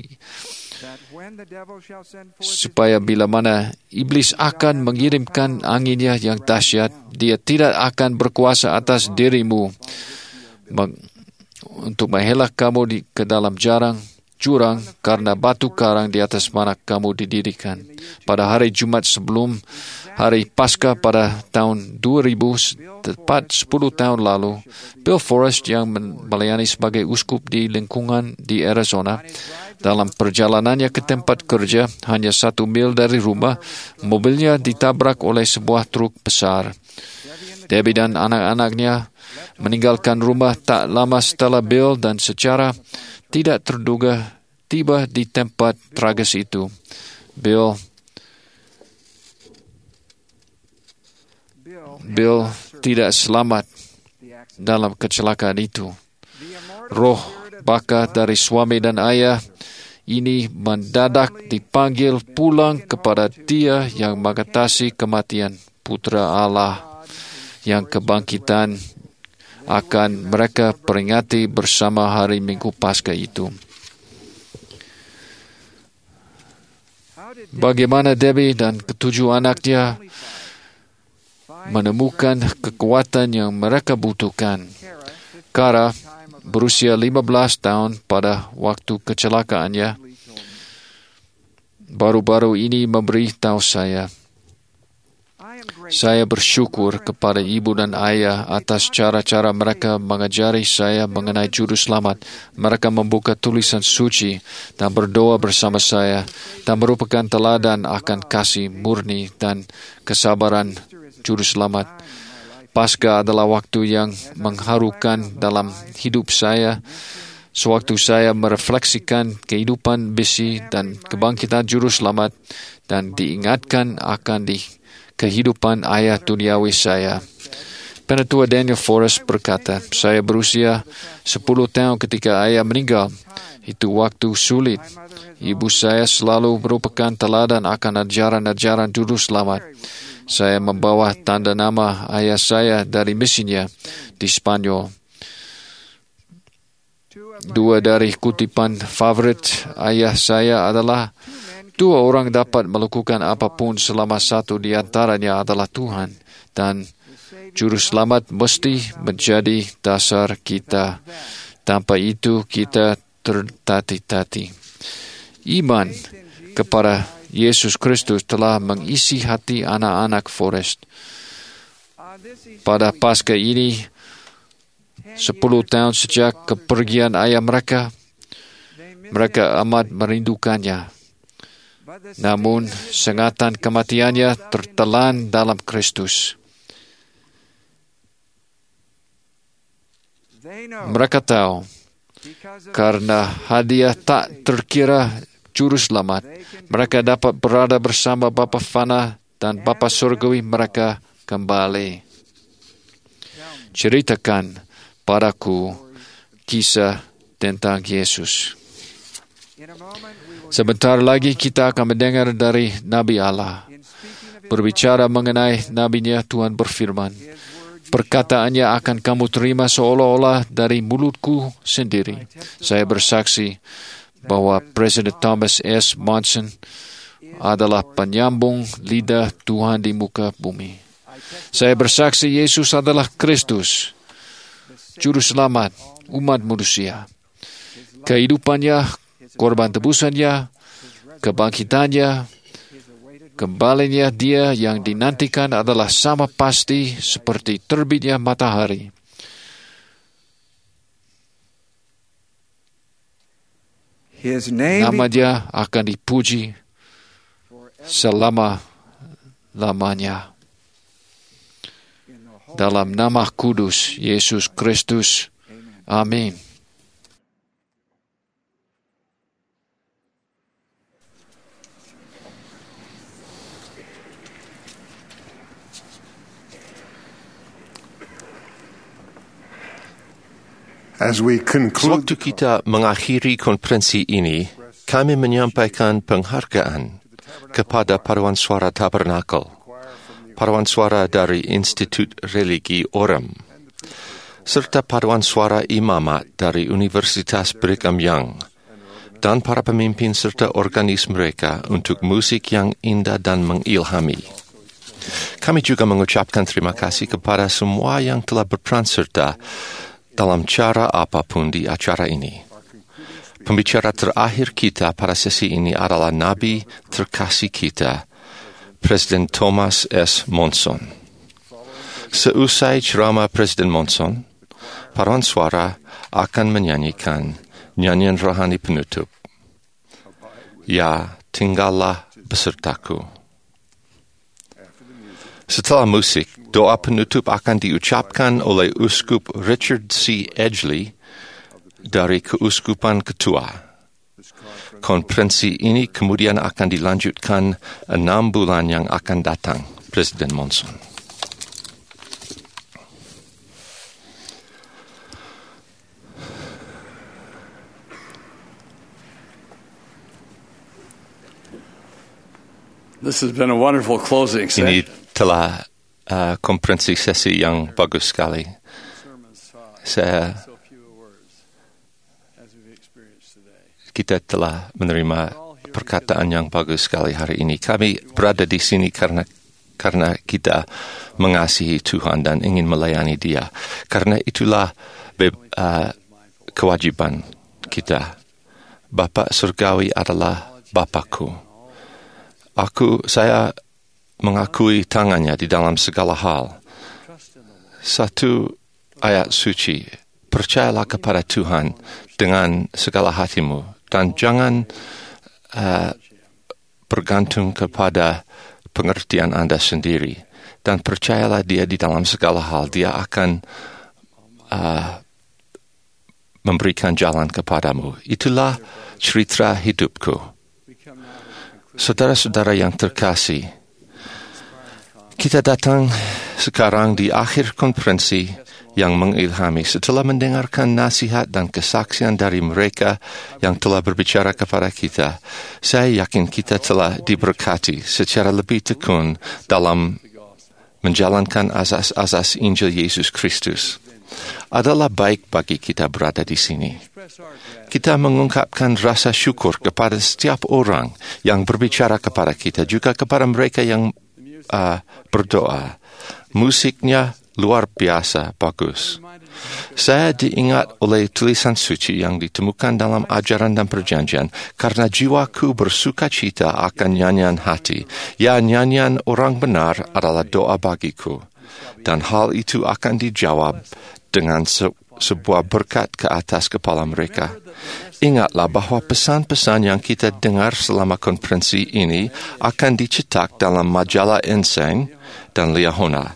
supaya bila mana iblis akan mengirimkan anginnya yang dahsyat, dia tidak akan berkuasa atas dirimu meng, untuk menghelak kamu di, ke dalam jarang jurang karena batu karang di atas mana kamu didirikan." Pada hari Jumat sebelum hari Paskah pada tahun dua ribu, tepat sepuluh tahun lalu, Bill Forrest yang melayani sebagai uskup di lingkungan di Arizona, dalam perjalanannya ke tempat kerja hanya satu mil dari rumah, mobilnya ditabrak oleh sebuah truk besar. Debbie dan anak-anaknya meninggalkan rumah tak lama setelah Bill dan secara tidak terduga tiba di tempat tragis itu. Bill Bill tidak selamat dalam kecelakaan itu. Roh baka dari suami dan ayah ini mendadak dipanggil pulang kepada Dia yang mengatasi kematian, Putra Allah, yang kebangkitan akan mereka peringati bersama hari Minggu Paskah itu. Bagaimana Debbie dan ketujuh anaknya menemukan kekuatan yang mereka butuhkan? Kara berusia lima belas tahun pada waktu kecelakaannya, baru-baru ini memberitahu saya. Saya bersyukur kepada ibu dan ayah atas cara-cara mereka mengajari saya mengenai juru selamat. Mereka membuka tulisan suci dan berdoa bersama saya dan merupakan teladan akan kasih murni dan kesabaran juru selamat. Paskah adalah waktu yang mengharukan dalam hidup saya, sewaktu saya merefleksikan kehidupan besi dan kebangkitan juru selamat dan diingatkan akan di kehidupan ayah duniawi saya. Penatua Daniel Forrest berkata, saya berusia sepuluh tahun ketika ayah meninggal. Itu waktu sulit. Ibu saya selalu merupakan teladan akan ajaran-ajaran juru selamat. Saya membawa tanda nama ayah saya dari misinya di Spanyol. Dua dari kutipan favorit ayah saya adalah, dua orang dapat melakukan apapun selama satu di antaranya adalah Tuhan, dan juru selamat mesti menjadi dasar kita. Tanpa itu kita tertati-tati. Iman kepada Yesus Kristus telah mengisi hati anak-anak Forrest. Pada Paskah ini, sepuluh tahun sejak kepergian ayah mereka, mereka amat merindukannya. Namun, sengatan kematiannya tertelan dalam Kristus. Mereka tahu, karena hadiah tak terkira juru selamat, mereka dapat berada bersama Bapa Fana dan Bapa Surgawi mereka kembali. Ceritakan padaku kisah tentang Yesus. Sebentar lagi kita akan mendengar dari Nabi Allah. Berbicara mengenai nabinya, Tuhan berfirman, perkataannya akan kamu terima seolah-olah dari mulutku sendiri. Saya bersaksi bahwa Presiden Thomas S. Monson adalah penyambung lidah Tuhan di muka bumi. Saya bersaksi Yesus adalah Kristus, Juru Selamat umat manusia. Kehidupannya, korban tebusannya, kebangkitannya, kembalinya dia yang dinantikan adalah sama pasti seperti terbitnya matahari. Namanya akan dipuji selama-lamanya. Dalam nama kudus Yesus Kristus. Amin. Sewaktu kita mengakhiri konferensi ini, kami menyampaikan penghargaan kepada paduan suara Tabernakel, paduan suara dari Institut Religi Orem, serta paduan suara Imamat dari Universitas Brigham Young, dan para pemimpin serta organis mereka untuk musik yang indah dan mengilhami. Kami juga mengucapkan terima kasih kepada semua yang telah berperan serta dalam cara apapun di acara ini. Pembicara terakhir kita pada sesi ini adalah Nabi terkasih kita, Presiden Thomas S. Monson. Seusai ceramah Presiden Monson, paduan suara akan menyanyikan nyanyian rohani penutup, Ya, tinggallah besertaku. Setelah musik, doa penutup akan diucapkan oleh Uskup Richard C. Edgley dari Keuskupan Ketua. Konferensi ini kemudian akan dilanjutkan enam bulan yang akan datang, Presiden Monson. This has been a wonderful closing session. Ini telah uh, konferensi sesi yang bagus sekali. Saya, kita telah menerima perkataan yang bagus sekali hari ini. Kami berada di sini karena karena kita mengasihi Tuhan dan ingin melayani Dia. Karena itulah be, uh, kewajiban kita. Bapa surgawi adalah Bapakku. Aku, saya mengakui tangannya di dalam segala hal. Satu ayat suci, percayalah kepada Tuhan dengan segala hatimu dan jangan uh, bergantung kepada pengertian Anda sendiri. Dan percayalah dia di dalam segala hal. Dia akan uh, memberikan jalan kepadamu. Itulah cerita hidupku. Saudara-saudara yang terkasih, kita datang sekarang di akhir konferensi yang mengilhami setelah mendengarkan nasihat dan kesaksian dari mereka yang telah berbicara kepada kita. Saya yakin kita telah diberkati secara lebih tekun dalam menjalankan asas-asas Injil Yesus Kristus. Adalah baik bagi kita berada di sini. Kita mengungkapkan rasa syukur kepada setiap orang yang berbicara kepada kita, juga kepada mereka yang uh, berdoa. Musiknya luar biasa bagus. Saya diingat oleh tulisan suci yang ditemukan dalam ajaran dan perjanjian, karena jiwaku bersuka cita akan nyanyian hati. Ya, nyanyian orang benar adalah doa bagiku. Dan hal itu akan dijawab dengan se- sebuah berkat ke atas kepala mereka. Ingatlah bahwa pesan-pesan yang kita dengar selama konferensi ini akan dicetak dalam majalah Ensign dan Liahona.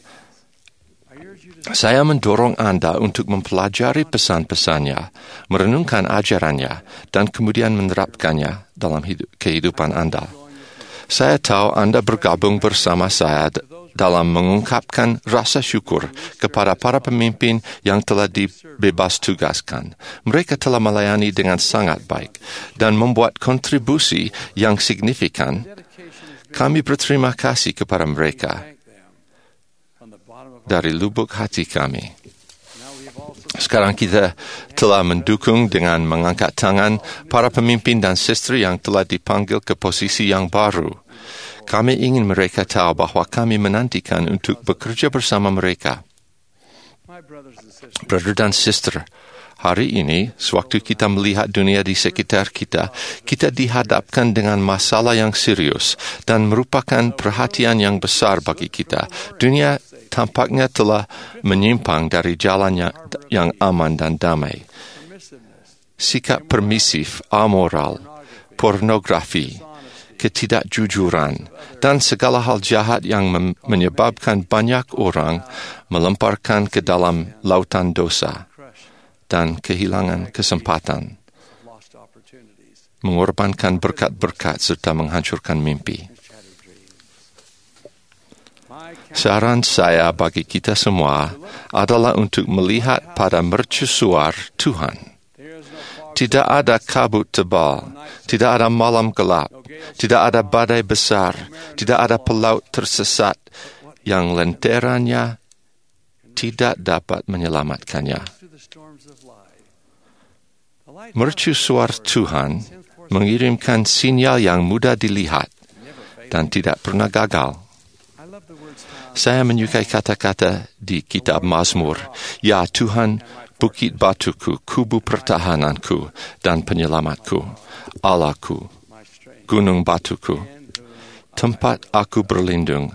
Saya mendorong Anda untuk mempelajari pesan-pesannya, merenungkan ajarannya, dan kemudian menerapkannya dalam hidup, kehidupan Anda. Saya tahu Anda bergabung bersama saya d- dalam mengungkapkan rasa syukur kepada para pemimpin yang telah dibebas tugaskan. Mereka telah melayani dengan sangat baik dan membuat kontribusi yang signifikan. Kami berterima kasih kepada mereka dari lubuk hati kami. Sekarang kita telah mendukung dengan mengangkat tangan para pemimpin dan sestri yang telah dipanggil ke posisi yang baru. Kami ingin mereka tahu bahwa kami menantikan untuk bekerja bersama mereka. Brother dan sister, hari ini, sewaktu kita melihat dunia di sekitar kita, kita dihadapkan dengan masalah yang serius dan merupakan perhatian yang besar bagi kita. Dunia tampaknya telah menyimpang dari jalan yang, yang aman dan damai. Sikap permisif, amoral, pornografi, ketidakjujuran, dan segala hal jahat yang mem- menyebabkan banyak orang melemparkan ke dalam lautan dosa dan kehilangan kesempatan, mengorbankan berkat-berkat serta menghancurkan mimpi. Saran saya bagi kita semua adalah untuk melihat pada mercusuar Tuhan. Tidak ada kabut tebal, tidak ada malam gelap, tidak ada badai besar, tidak ada pelaut tersesat yang lenteranya tidak dapat menyelamatkannya. Mercusuar Tuhan mengirimkan sinyal yang mudah dilihat dan tidak pernah gagal. Saya menyukai kata-kata di kitab Mazmur, "Ya Tuhan, bukit batuku, kubu pertahananku, dan penyelamatku, Allahku, gunung batuku, tempat aku berlindung.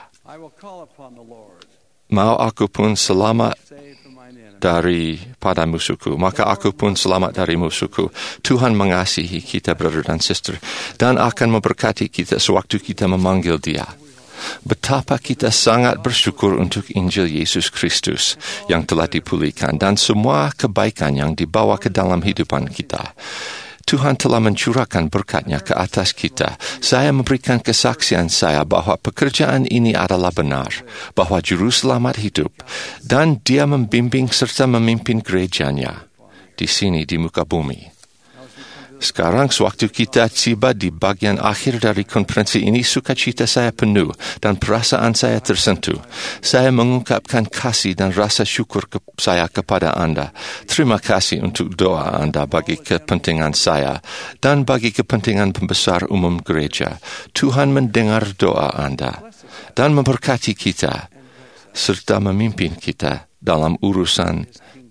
Mau aku pun selamat daripada musuhku, maka aku pun selamat dari musuhku." Tuhan mengasihi kita, brother dan sister, dan akan memberkati kita sewaktu kita memanggil Dia. Betapa kita sangat bersyukur untuk Injil Yesus Kristus yang telah dipulihkan dan semua kebaikan yang dibawa ke dalam hidupan kita. Tuhan telah mencurahkan berkat-Nya ke atas kita. Saya memberikan kesaksian saya bahwa pekerjaan ini adalah benar, bahwa Juru Selamat hidup, dan Dia membimbing serta memimpin gereja-Nya di sini di muka bumi. Sekarang, sewaktu kita tiba di bagian akhir dari konferensi ini, sukacita saya penuh dan perasaan saya tersentuh. Saya mengungkapkan kasih dan rasa syukur ke saya kepada Anda. Terima kasih untuk doa Anda bagi kepentingan saya dan bagi kepentingan pembesar umum gereja. Tuhan mendengar doa Anda dan memberkati kita serta memimpin kita dalam urusan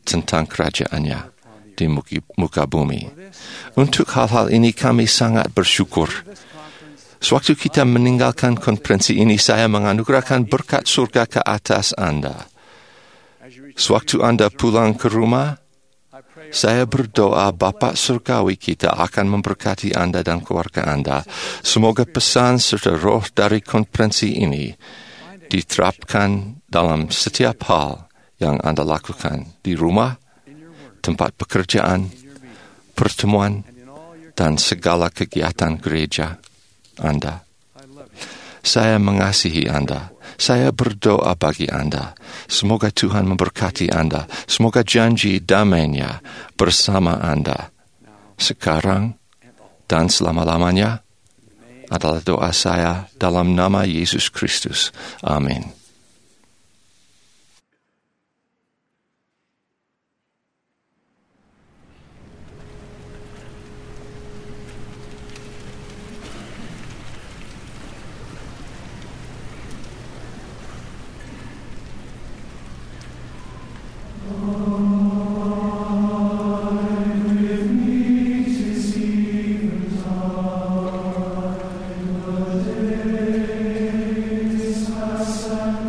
tentang kerajaannya di muka bumi. Untuk hal-hal ini kami sangat bersyukur. Sewaktu kita meninggalkan konferensi ini, saya menganugerahkan berkat surga ke atas Anda. Sewaktu Anda pulang ke rumah, saya berdoa Bapa Surgawi kita akan memberkati Anda dan keluarga Anda. Semoga pesan serta roh dari konferensi ini diterapkan dalam setiap hal yang Anda lakukan di rumah, tempat pekerjaan, pertemuan, dan segala kegiatan gereja Anda. Saya mengasihi Anda. Saya berdoa bagi Anda. Semoga Tuhan memberkati Anda. Semoga janji damai-Nya bersama Anda sekarang dan selama-lamanya adalah doa saya dalam nama Yesus Kristus. Amin. Son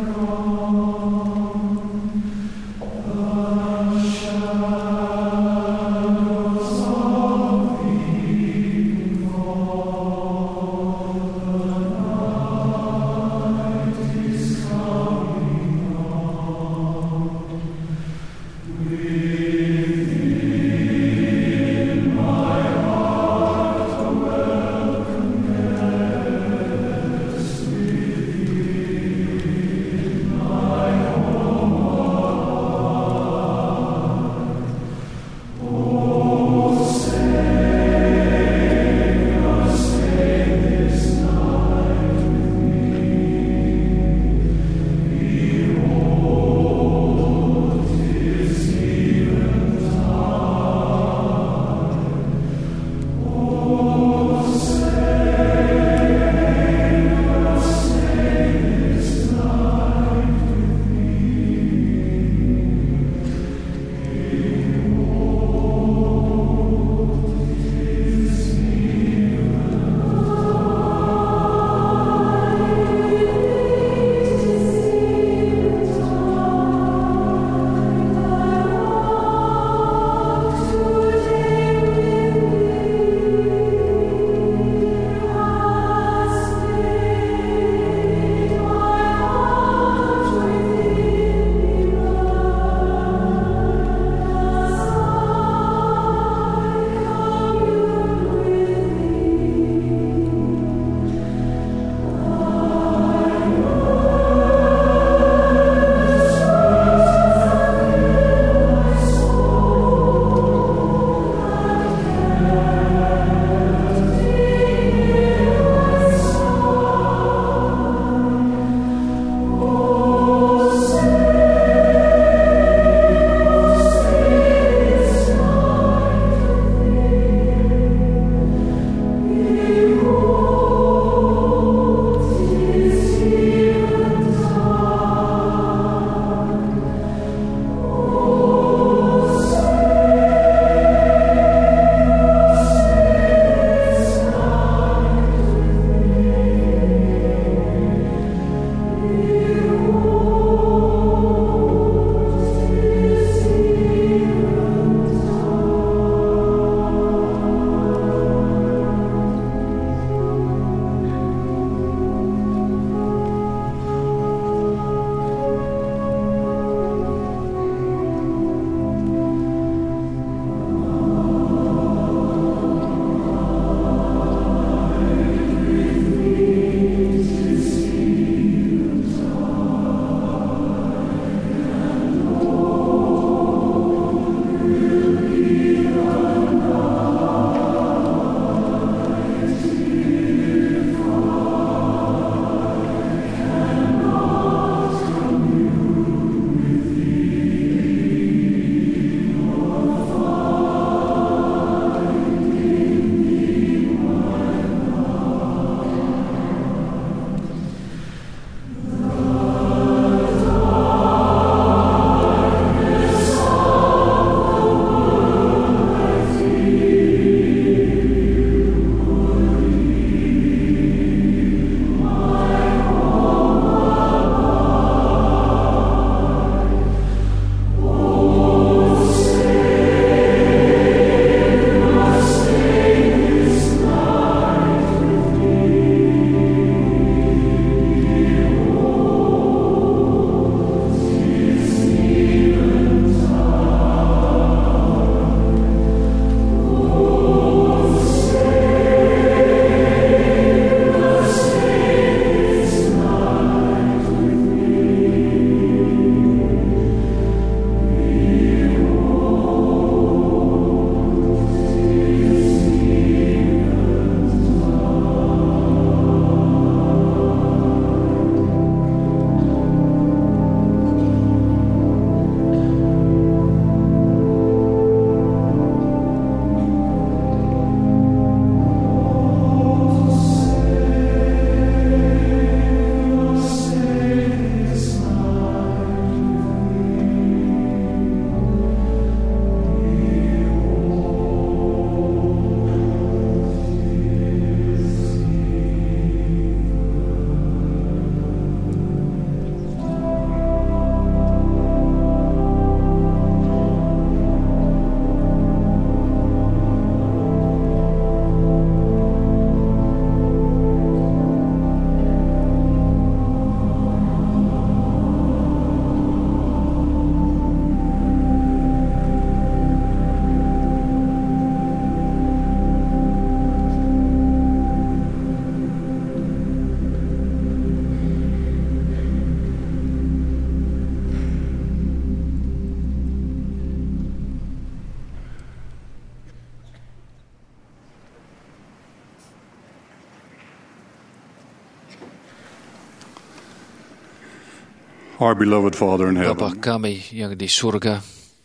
Our beloved Father in Bapa heaven, kami yang di surga,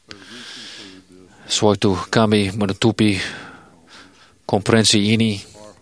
sewaktu kami menutupi konferensi ini,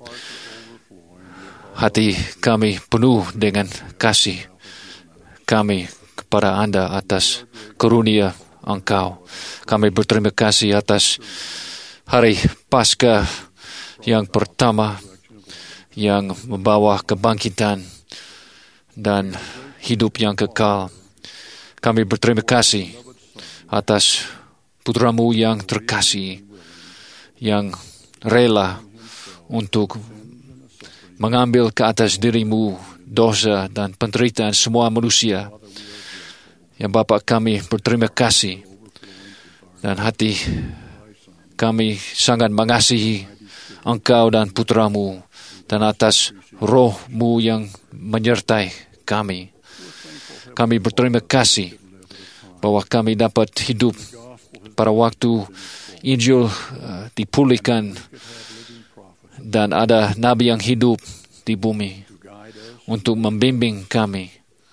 hati kami penuh dengan kasih kami kepada Anda atas karunia Engkau. Kami berterima kasih atas hari Paskah yang pertama yang membawa kebangkitan dan hidup yang kekal. Kami berterima kasih atas putramu yang terkasih, yang rela untuk mengambil ke atas dirimu dosa dan penderitaan semua manusia. Yang Bapa kami berterima kasih dan hati kami sangat mengasihi Engkau dan putramu dan atas rohmu yang menyertai kami. Kami berterima kasih bahwa kami dapat hidup pada waktu Injil uh, dipulihkan dan ada nabi yang hidup di bumi untuk membimbing kami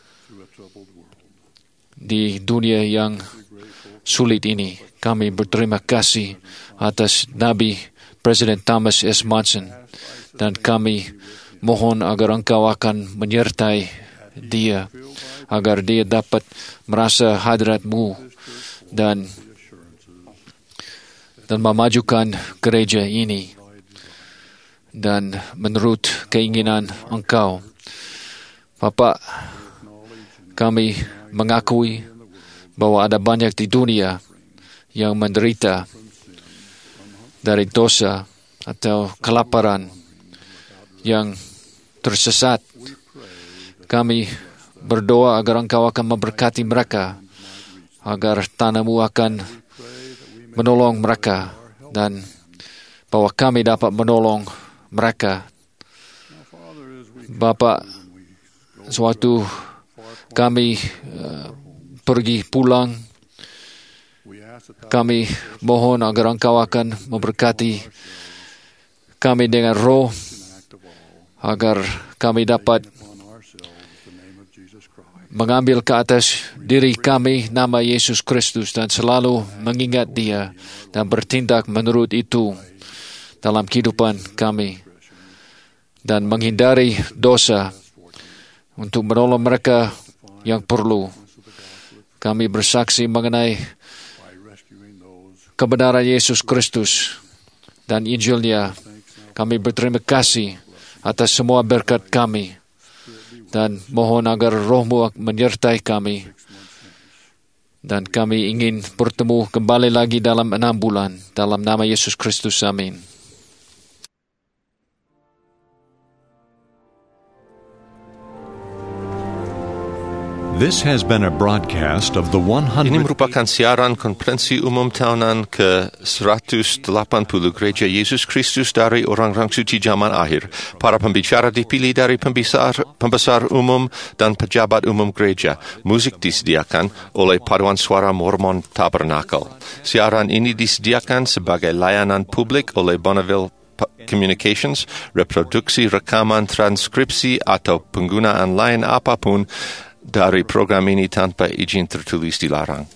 di dunia yang sulit ini. Kami berterima kasih atas Nabi Presiden Thomas S. Monson dan kami mohon agar Engkau akan menyertai dia, agar dia dapat merasa hadirat-Mu dan dan memajukan gereja ini dan menurut keinginan Engkau. Bapa, kami mengakui bahwa ada banyak di dunia yang menderita dari dosa atau kelaparan, yang tersesat. Kami berdoa agar Engkau akan memberkati mereka, agar tanah-Mu akan menolong mereka, dan bahwa kami dapat menolong mereka. Bapa, sewaktu kami uh, pergi pulang, kami mohon agar Engkau akan memberkati kami dengan roh, agar kami dapat mengambil ke atas diri kami nama Yesus Kristus dan selalu mengingat Dia dan bertindak menurut itu dalam kehidupan kami dan menghindari dosa untuk menolong mereka yang perlu. Kami bersaksi mengenai kebenaran Yesus Kristus dan Injilnya. Kami berterima kasih atas semua berkat kami dan mohon agar roh-Mu menyertai kami. Dan kami ingin bertemu kembali lagi dalam enam bulan. Dalam nama Yesus Kristus, amin. This has been a broadcast of the one hundred... Ini merupakan siaran konferensi umum tahunan ke seratus delapan puluh Gereja Yesus Kristus dari Orang-orang Suci Zaman Akhir. Para pembicara dipilih dari pembesar, pembesar umum dan pejabat umum gereja. Musik disediakan oleh Paduan Suara Mormon Tabernacle. Siaran ini disediakan sebagai layanan publik oleh Bonneville Communications. Reproduksi, rekaman, transkripsi atau penggunaan lain apapun dari program ini tanpa izin tertulis dilarang.